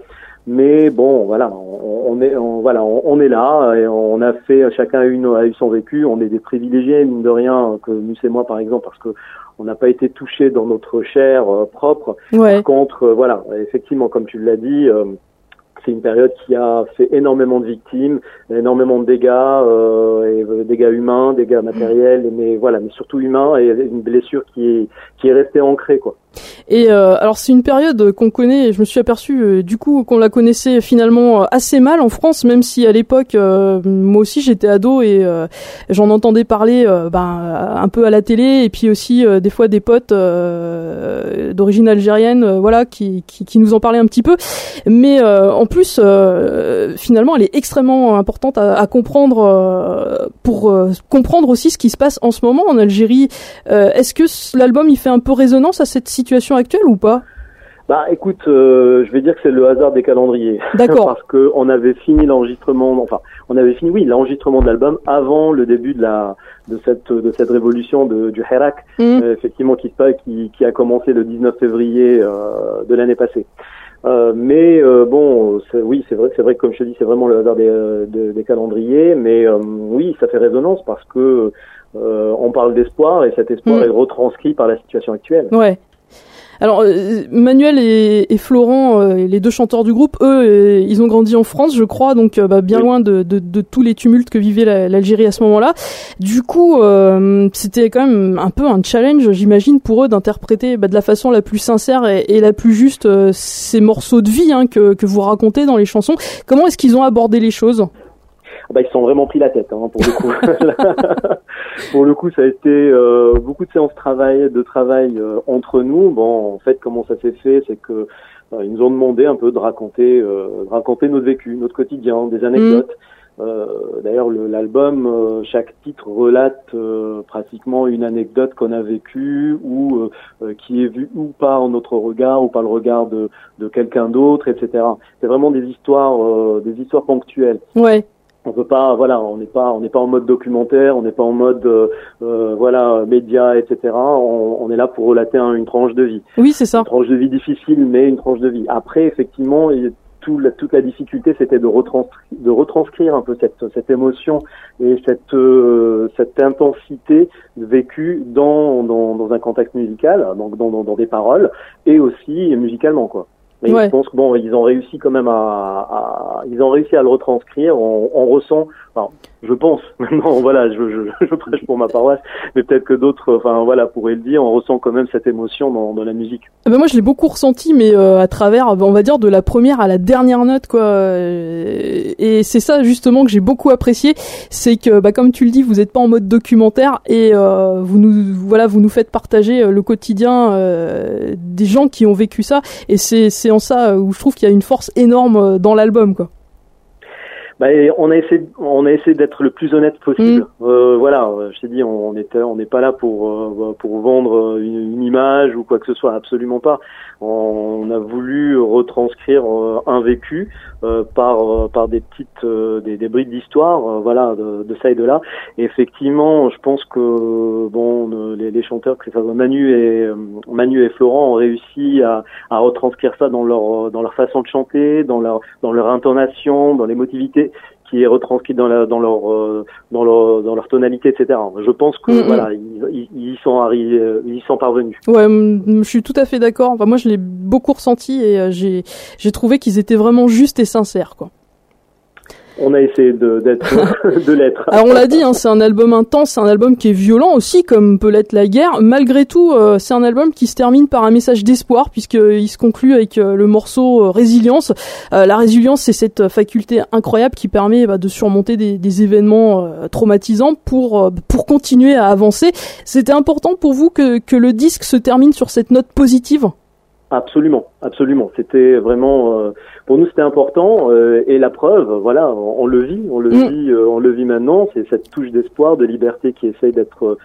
Mais bon, voilà, on est là et on a fait, chacun a eu son vécu. On est des privilégiés, mine de rien, que nous et moi par exemple, parce que on n'a pas été touchés dans notre chair propre. Ouais. Par contre, voilà, effectivement, comme tu l'as dit, c'est une période qui a fait énormément de victimes, énormément de dégâts, et dégâts humains, dégâts matériels, mais surtout humains, et une blessure qui est restée ancrée, quoi. Et alors c'est une période qu'on connaît, et je me suis aperçu du coup qu'on la connaissait finalement assez mal en France, même si à l'époque moi aussi j'étais ado et j'en entendais parler un peu à la télé, et puis aussi des fois des potes d'origine algérienne qui nous en parlaient un petit peu, mais en plus finalement elle est extrêmement importante à comprendre pour comprendre aussi ce qui se passe en ce moment en Algérie. Est-ce que l'album il fait un peu résonance à cette situation actuelle ou pas? Bah écoute, je vais dire que c'est le hasard des calendriers. D'accord. Parce que on avait fini l'enregistrement de l'album avant le début de cette révolution du Hirak, effectivement qui a commencé le 19 février de l'année passée. C'est vrai que comme je te dis, c'est vraiment le hasard des calendriers, mais oui, ça fait résonance parce que on parle d'espoir et cet espoir est retranscrit par la situation actuelle. Ouais. Alors Manuel et Florent, les deux chanteurs du groupe, eux, ils ont grandi en France, je crois, donc bien loin de tous les tumultes que vivait l'Algérie à ce moment-là. Du coup, c'était quand même un peu un challenge, j'imagine, pour eux d'interpréter de la façon la plus sincère et la plus juste ces morceaux de vie que vous racontez dans les chansons. Comment est-ce qu'ils ont abordé les choses ? Ils se sont vraiment pris la tête, pour le coup. Pour le coup, ça a été beaucoup de séances de travail entre nous. Bon, en fait, comment ça s'est fait, c'est que ils nous ont demandé un peu de raconter notre vécu, notre quotidien, des anecdotes. D'ailleurs, l'album, chaque titre relate pratiquement une anecdote qu'on a vécue ou qui est vue ou par notre regard ou par le regard de quelqu'un d'autre, etc. C'est vraiment des histoires ponctuelles. Ouais. On peut pas, on n'est pas en mode documentaire, on n'est pas en mode, média, etc. On est là pour relater une tranche de vie. Oui, c'est ça. Une tranche de vie difficile, mais une tranche de vie. Après, effectivement, toute la difficulté, c'était de retranscrire un peu cette émotion et cette intensité vécue dans un contexte musical, donc dans des paroles, et aussi musicalement, quoi. Mais je pense que ils ont réussi quand même à le retranscrire. On ressent, je pense, maintenant, je prêche pour ma paroisse, mais peut-être que d'autres, pourraient le dire, on ressent quand même cette émotion dans la musique. Moi, je l'ai beaucoup ressenti, mais à travers, on va dire, de la première à la dernière note, quoi. Et c'est ça, justement, que j'ai beaucoup apprécié. C'est que, comme tu le dis, vous n'êtes pas en mode documentaire et vous nous faites partager le quotidien des gens qui ont vécu ça. Et c'est en ça où je trouve qu'il y a une force énorme dans l'album, quoi. On a essayé d'être le plus honnête possible. Je t'ai dit, on n'est pas là pour vendre une image ou quoi que ce soit, absolument pas. On a voulu retranscrire un vécu par des petites des bribes d'histoire, de ça et de là. Et effectivement, je pense que les chanteurs, que ce soit Manu et Florent, ont réussi à retranscrire ça dans leur façon de chanter, dans leur intonation, dans l'émotivité qui est retranscrite dans leur tonalité, etc. Je pense que ils y sont parvenus. Ouais, je suis tout à fait d'accord. Moi, je l'ai beaucoup ressenti et j'ai trouvé qu'ils étaient vraiment justes et sincères, quoi. On a essayé de l'être. Alors on l'a dit, c'est un album intense, c'est un album qui est violent aussi, comme peut l'être la guerre. Malgré tout, c'est un album qui se termine par un message d'espoir, puisqu'il se conclut avec le morceau Résilience. La résilience, c'est cette faculté incroyable qui permet de surmonter des événements traumatisants pour continuer à avancer. C'était important pour vous que le disque se termine sur cette note positive ? Absolument. C'était vraiment pour nous, c'était important et la preuve, on le vit maintenant. C'est cette touche d'espoir, de liberté qui essaye d'être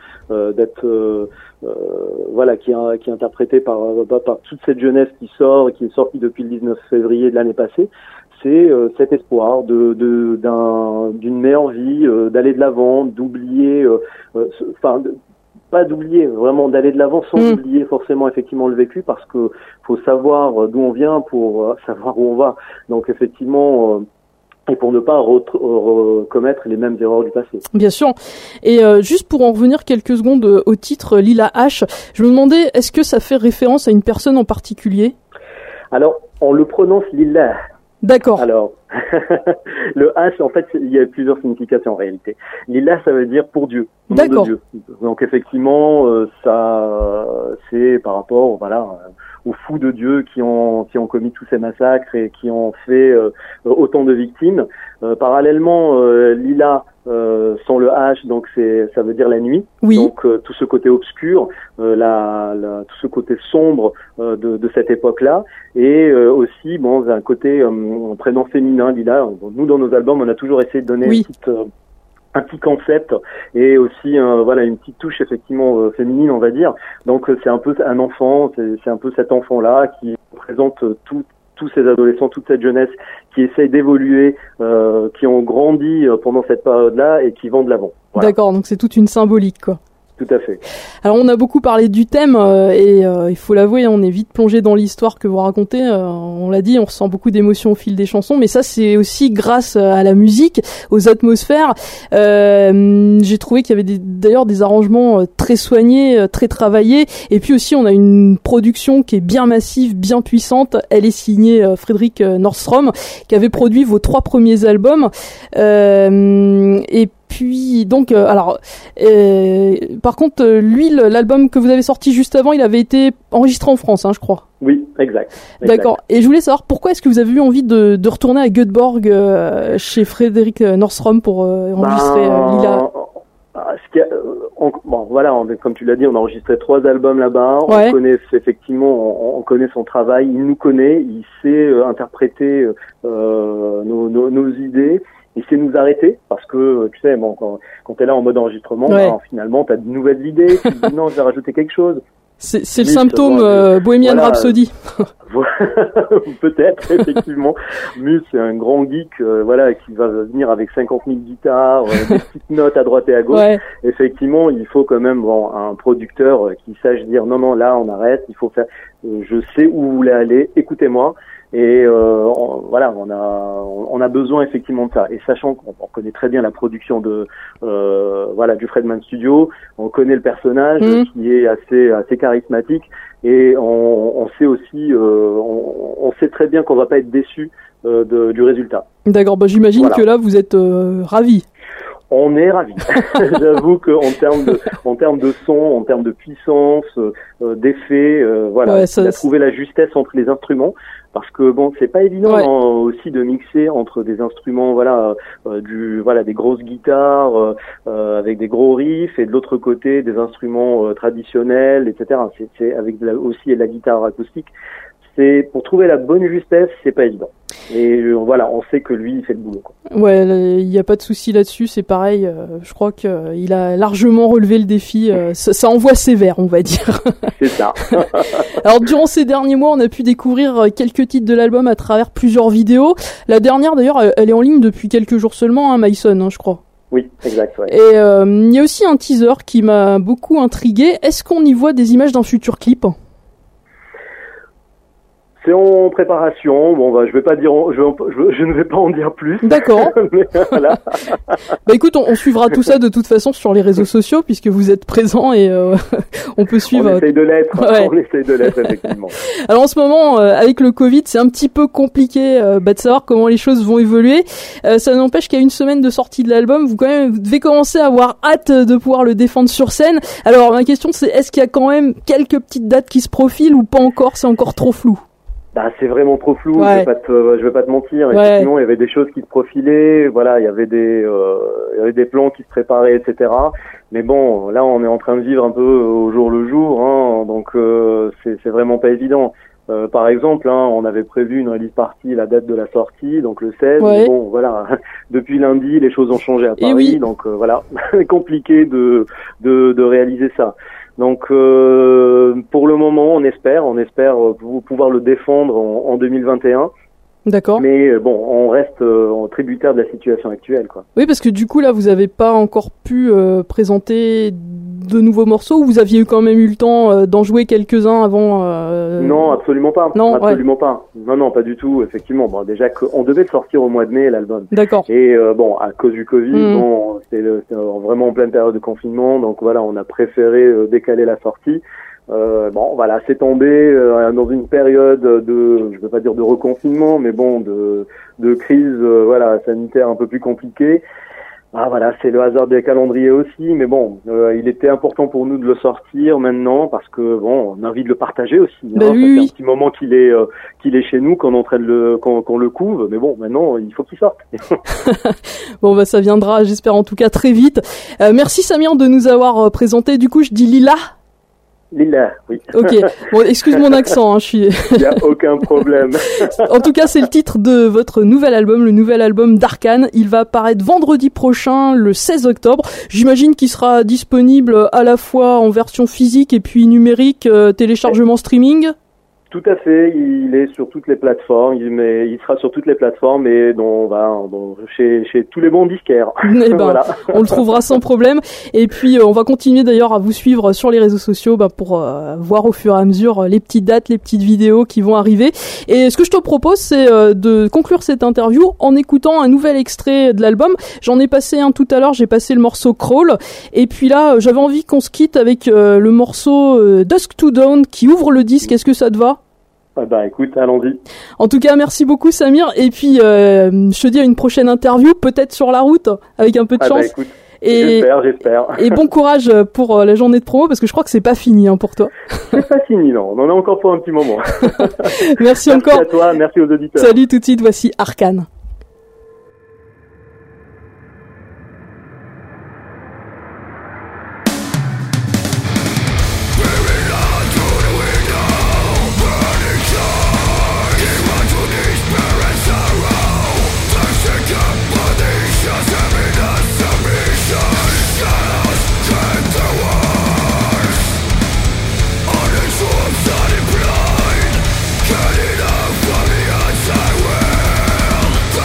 qui est interprétée par toute cette jeunesse qui est sortie depuis le 19 février de l'année passée. C'est cet espoir d'une meilleure vie, d'aller de l'avant, d'oublier, pas d'oublier, vraiment d'aller de l'avant sans oublier forcément effectivement le vécu, parce que faut savoir d'où on vient pour savoir où on va. Donc effectivement, et pour ne pas commettre les mêmes erreurs du passé. Bien sûr. Et juste pour en revenir quelques secondes au titre Lila H, je me demandais, est-ce que ça fait référence à une personne en particulier ? Alors, on le prononce Lila. D'accord. Alors, le H, en fait, il y a plusieurs significations en réalité. Lila, ça veut dire pour Dieu. D'accord. De Dieu. Donc effectivement, ça, c'est par rapport, voilà, aux fous de Dieu qui ont commis tous ces massacres et qui ont fait autant de victimes. Parallèlement, Lila, sans le H, donc ça veut dire la nuit. Oui. Donc tout ce côté obscur, tout ce côté sombre de cette époque-là, et aussi un côté prénom féminin, Lila. Nous, dans nos albums, on a toujours essayé de donner un petit concept et aussi une petite touche effectivement féminine, on va dire. Donc c'est un peu un enfant, c'est un peu cet enfant-là qui représente tous ces adolescents, toute cette jeunesse qui essayent d'évoluer, qui ont grandi pendant cette période-là et qui vont de l'avant. Voilà. D'accord, donc c'est toute une symbolique, quoi. Tout à fait. Alors on a beaucoup parlé du thème et il faut l'avouer, on est vite plongé dans l'histoire que vous racontez. On l'a dit, on ressent beaucoup d'émotions au fil des chansons, mais ça c'est aussi grâce à la musique, aux atmosphères. J'ai trouvé qu'il y avait d'ailleurs des arrangements très soignés, très travaillés, et puis aussi on a une production qui est bien massive, bien puissante. Elle est signée Fredrik Nordström, qui avait produit vos 3 premiers albums. Et puis donc par contre lui l'album que vous avez sorti juste avant, il avait été enregistré en France, je crois. Oui, exact. D'accord. Et je voulais savoir pourquoi est-ce que vous avez eu envie de retourner à Göteborg chez Fredrik Nordström pour enregistrer Lila. Comme tu l'as dit, on a enregistré 3 albums là-bas. Ouais. On connaît effectivement, on connaît son travail. Il nous connaît, il sait interpréter nos idées. Il sait nous arrêter parce que tu sais, quand t'es là en mode enregistrement, finalement t'as de nouvelles idées. Tu te dis non, je vais rajouter quelque chose. C'est le symptôme Bohemian Rhapsody. Peut-être, effectivement. Mus, c'est un grand geek, qui va venir avec 50 000 guitares, des petites notes à droite et à gauche. Ouais. Effectivement, il faut quand même un producteur qui sache dire non, là on arrête, il faut faire, je sais où vous voulez aller, écoutez-moi. Et on a besoin effectivement de ça. Et sachant qu'on connaît très bien la production du Fredman Studio, on connaît le personnage qui est assez charismatique, et on sait aussi, on sait très bien qu'on va pas être déçu du résultat. D'accord, j'imagine que là vous êtes ravis. On est ravis. J'avoue qu'en termes de son, en termes de puissance, d'effet, il a trouvé la justesse entre les instruments, parce que c'est pas évident aussi de mixer entre des instruments, des grosses guitares avec des gros riffs, et de l'autre côté des instruments traditionnels, etc. C'est avec aussi la guitare acoustique. C'est pour trouver la bonne justesse, c'est pas évident. Et on sait que lui, il fait le boulot, quoi. Ouais, il y a pas de souci là-dessus, c'est pareil. Je crois que il a largement relevé le défi. Ça envoie sévère, on va dire. C'est ça. Alors durant ces derniers mois, on a pu découvrir quelques titres de l'album à travers plusieurs vidéos. La dernière, d'ailleurs, elle est en ligne depuis quelques jours seulement, Myson, je crois. Oui, exact. Ouais. Et il y a aussi un teaser qui m'a beaucoup intrigué. Est-ce qu'on y voit des images d'un futur clip ? C'est en préparation. Je vais pas dire, je ne vais pas en dire plus. D'accord. Mais voilà. Écoute, on suivra tout ça de toute façon sur les réseaux sociaux, puisque vous êtes présents, et on peut suivre. On essaye de l'être. Ouais. On essaye de l'être, effectivement. Alors en ce moment, avec le Covid, c'est un petit peu compliqué de savoir comment les choses vont évoluer. Ça n'empêche qu'à une semaine de sortie de l'album, vous devez commencer à avoir hâte de pouvoir le défendre sur scène. Alors ma question, c'est est-ce qu'il y a quand même quelques petites dates qui se profilent, ou pas encore ? C'est encore trop flou. C'est vraiment trop flou. Ouais. Je vais pas te mentir. Ouais. Effectivement, il y avait des choses qui se profilaient. Voilà, il y avait des plans qui se préparaient, etc. Mais là, on est en train de vivre un peu au jour le jour, donc c'est vraiment pas évident. Par exemple, on avait prévu une release party, la date de la sortie, donc le 16. Ouais. Mais depuis lundi, les choses ont changé à Paris, oui. donc compliqué de réaliser ça. Donc pour le moment, on espère pouvoir le défendre en 2021. D'accord. Mais bon, on reste tributaire de la situation actuelle, quoi. Oui, parce que du coup, là, vous avez pas encore pu présenter de nouveaux morceaux, ou vous aviez quand même eu le temps d'en jouer quelques-uns avant Non, absolument pas. Non, absolument pas. Non, pas du tout, effectivement. Bon, déjà, on devait le sortir au mois de mai, l'album. D'accord. Et bon, à cause du Covid, bon, c'est vraiment en pleine période de confinement, donc voilà, on a préféré décaler la sortie. Bon, voilà, c'est tombé dans une période de, je veux pas dire de reconfinement, mais bon, de crise, voilà, sanitaire un peu plus compliquée. Ah voilà, c'est le hasard des calendriers aussi, mais bon, il était important pour nous de le sortir maintenant parce que bon, on a envie de le partager aussi. Oui. Ça fait un petit moment qu'il est chez nous, qu'on est en train de qu'on le couve, mais bon, maintenant il faut qu'il sorte. Bon, bah ça viendra, j'espère en tout cas très vite. Merci Samir de nous avoir présenté. Du coup, je dis Lila. Lila, oui. Ok. Bon, excuse mon accent, hein, je suis. Il y a aucun problème. En tout cas, c'est le titre de votre nouvel album, le nouvel album d'Arkane. Il va apparaître vendredi prochain, le 16 octobre. J'imagine qu'il sera disponible à la fois en version physique et puis numérique, téléchargement streaming. Tout à fait, il est sur toutes les plateformes, il sera sur toutes les plateformes et chez tous les bons disquaires. Eh ben, voilà. On le trouvera sans problème. Et puis on va continuer d'ailleurs à vous suivre sur les réseaux sociaux pour voir au fur et à mesure les petites dates, les petites vidéos qui vont arriver. Et ce que je te propose, c'est de conclure cette interview en écoutant un nouvel extrait de l'album. J'en ai passé un tout à l'heure, j'ai passé le morceau Crawl. Et puis là, j'avais envie qu'on se quitte avec le morceau Dusk to Dawn qui ouvre le disque. Est-ce que ça te va ? Bah écoute, allons-y. En tout cas, merci beaucoup Samir. Et puis, je te dis à une prochaine interview, peut-être sur la route, avec un peu de chance. Écoute, et j'espère. Et bon courage pour la journée de promo, parce que je crois que c'est pas fini pour toi. C'est pas fini, non. On en a encore pour un petit moment. Merci encore. Merci à toi, merci aux auditeurs. Salut, tout de suite, voici Arkane. Cut it off from the outside world.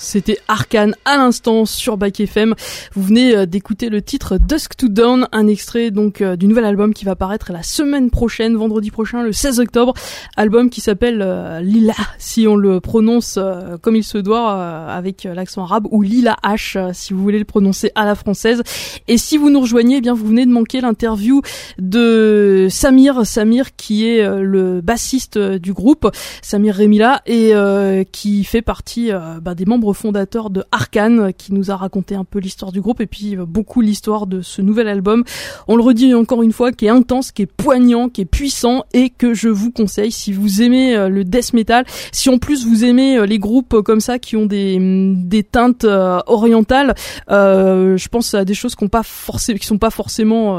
C'était Arcane à l'instant sur Back FM. Vous venez d'écouter le titre Dusk to Dawn, un extrait donc du nouvel album qui va paraître la semaine prochaine, vendredi prochain, le 16 octobre. Album qui s'appelle Lila, si on le prononce comme il se doit, avec l'accent arabe, ou Lila H, si vous voulez le prononcer à la française. Et si vous nous rejoignez, eh bien vous venez de manquer l'interview de Samir qui est le bassiste du groupe, Samir Remila, et qui fait partie des membres fondateurs de Arcane, qui nous a raconté un peu l'histoire du groupe et puis beaucoup l'histoire de ce nouvel album. On le redit encore une fois, qui est intense, qui est poignant, qui est puissant et que je vous conseille si vous aimez le death metal, si en plus vous aimez les groupes comme ça qui ont des teintes orientales. Je pense à des choses qui sont pas forcément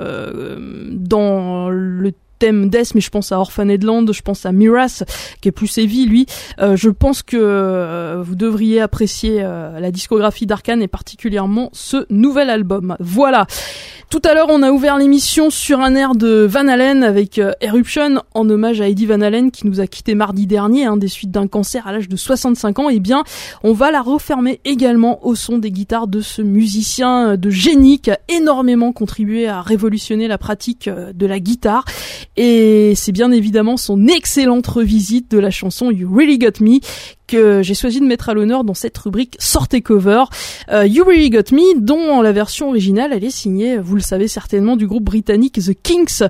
dans le thème death, mais je pense à Orphaned Land, je pense à Miras qui est plus heavy lui. Je pense que vous devriez apprécier la discographie d'Arcane et particulièrement ce nouvel album. Voilà. Tout à l'heure, on a ouvert l'émission sur un air de Van Halen avec Eruption, en hommage à Eddie Van Halen qui nous a quitté mardi dernier, des suites d'un cancer à l'âge de 65 ans. Eh bien, on va la refermer également au son des guitares de ce musicien de génie qui a énormément contribué à révolutionner la pratique de la guitare. Et c'est bien évidemment son excellente revisite de la chanson You Really Got Me que j'ai choisi de mettre à l'honneur dans cette rubrique Sortez Cover. You Really Got Me, dont la version originale, elle est signée, vous le savez certainement, du groupe britannique The Kinks,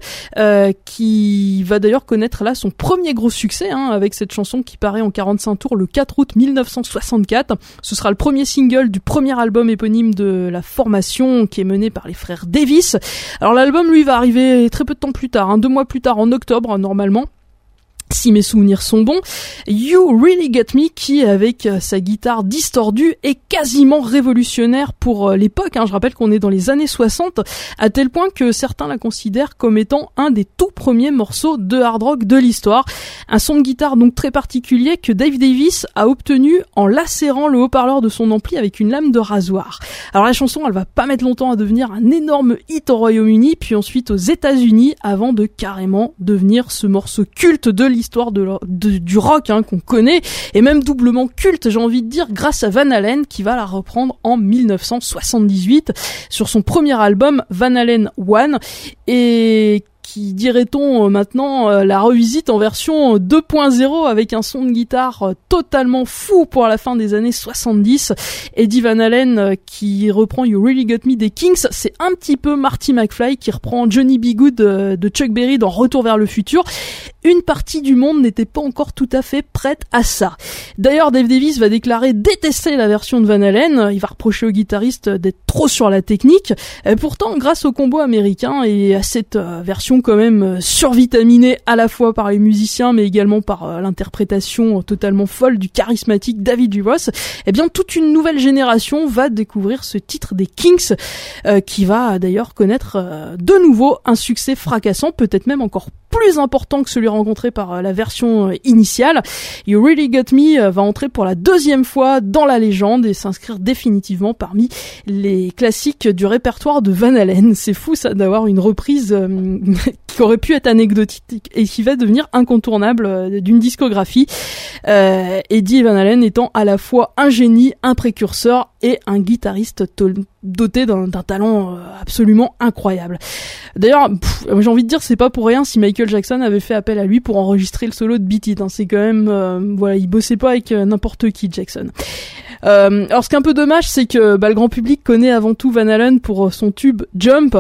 qui va d'ailleurs connaître là son premier gros succès, avec cette chanson qui paraît en 45 tours le 4 août 1964. Ce sera le premier single du premier album éponyme de la formation qui est mené par les frères Davis. Alors l'album, lui, va arriver très peu de temps plus tard, 2 mois plus tard, en octobre normalement, si mes souvenirs sont bons. You Really Got Me, qui avec sa guitare distordue est quasiment révolutionnaire pour l'époque. Je rappelle qu'on est dans les années 60, à tel point que certains la considèrent comme étant un des tout premiers morceaux de hard rock de l'histoire. Un son de guitare donc très particulier que Dave Davis a obtenu en lacérant le haut-parleur de son ampli avec une lame de rasoir. Alors la chanson, elle va pas mettre longtemps à devenir un énorme hit au Royaume-Uni, puis ensuite aux États-Unis, avant de carrément devenir ce morceau culte de l'histoire du rock qu'on connaît, et même doublement culte, j'ai envie de dire, grâce à Van Halen qui va la reprendre en 1978 sur son premier album Van Halen 1, et qui, dirait-on maintenant, la revisite en version 2.0 avec un son de guitare totalement fou pour la fin des années 70. Eddie Van Halen qui reprend You Really Got Me des Kinks, c'est un petit peu Marty McFly qui reprend Johnny B. Good de Chuck Berry dans Retour vers le futur. Une partie du monde n'était pas encore tout à fait prête à ça. D'ailleurs, Dave Davis va déclarer détester la version de Van Halen. Il va reprocher au guitariste d'être trop sur la technique. Et pourtant, grâce au combo américain et à cette version quand même survitaminée à la fois par les musiciens mais également par l'interprétation totalement folle du charismatique David Lee Roth, eh bien toute une nouvelle génération va découvrir ce titre des Kinks, qui va d'ailleurs connaître de nouveau un succès fracassant, peut-être même encore plus important que celui rencontré par la version initiale. You Really Got Me va entrer pour la 2e fois dans la légende et s'inscrire définitivement parmi les classiques du répertoire de Van Halen. C'est fou ça d'avoir une reprise qui aurait pu être anecdotique et qui va devenir incontournable d'une discographie. Eddie Van Halen étant à la fois un génie, un précurseur et un guitariste doté d'un talent absolument incroyable. D'ailleurs, j'ai envie de dire, c'est pas pour rien si Michael Jackson avait fait appel à lui pour enregistrer le solo de Beat It. C'est quand même, il bossait pas avec n'importe qui, Jackson. Alors ce qui est un peu dommage, c'est que le grand public connaît avant tout Van Halen pour son tube Jump,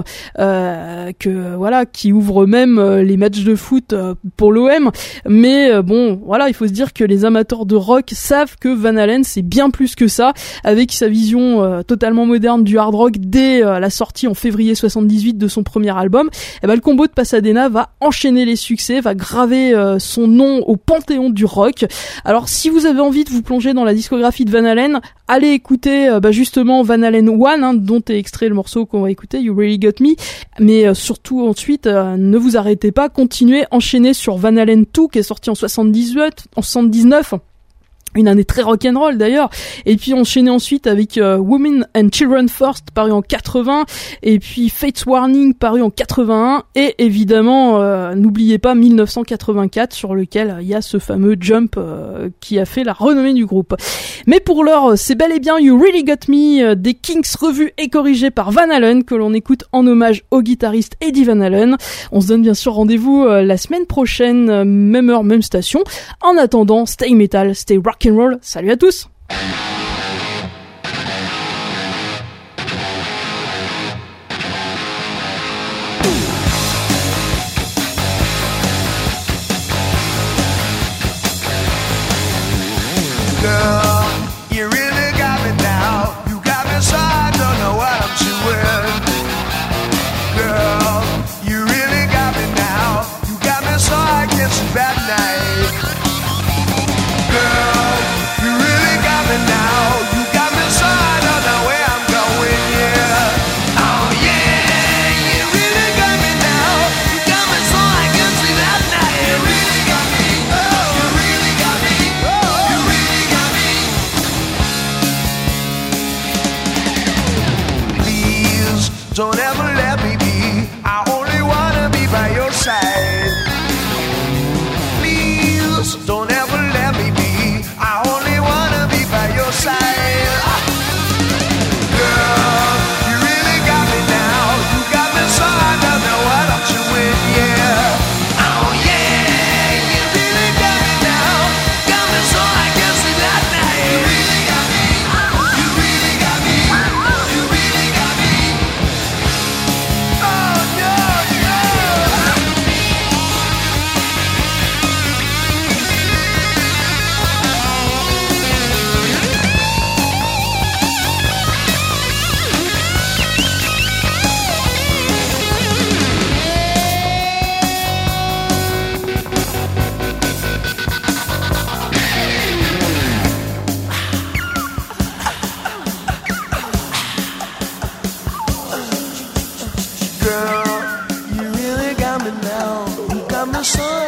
qui ouvre même les matchs de foot pour l'OM. Mais il faut se dire que les amateurs de rock savent que Van Halen c'est bien plus que ça, avec sa vision totalement moderne du hard rock dès la sortie en février 78 de son premier album. Le combo de Pasadena va enchaîner les succès, va graver son nom au panthéon du rock. Alors si vous avez envie de vous plonger dans la discographie de Van Halen, allez écouter justement Van Halen 1, dont est extrait le morceau qu'on va écouter, You Really Got Me, mais surtout ensuite ne vous arrêtez pas, continuez, enchaînez sur Van Halen 2 qui est sorti en 79, Une année très rock'n'roll d'ailleurs. Et puis enchaîné ensuite avec Women and Children First, paru en 80, et puis Fate's Warning, paru en 81, et évidemment, n'oubliez pas 1984, sur lequel il y a ce fameux Jump qui a fait la renommée du groupe. Mais pour l'heure, c'est bel et bien You Really Got Me, des Kinks revus et corrigés par Van Halen, que l'on écoute en hommage au guitariste Eddie Van Halen. On se donne bien sûr rendez-vous la semaine prochaine, même heure, même station. En attendant, stay metal, stay rock and roll. Salut à tous. Girl, you really got me now. You got me so I don't know what I'm doing. Girl, you really got me now. You got me so I can't sleep at night. Girl, you really got me now. You got me so I don't know where I'm going, yeah. Oh yeah, you really got me now. You got me so I can't sleep at night. You really got me. Oh, you really got me. Oh, you really got me. Please don't ever let me be. I only wanna be by your side. Please don't ever let me be. I only wanna be by your side. Girl, you really got me now. You got me so I don't know what I'm doing, yeah. Oh yeah, you really got me now. Got me so I can't sleep at night. You really got me. You really got me. You really got me. Oh no, no. Girl, you really got me now. You got me so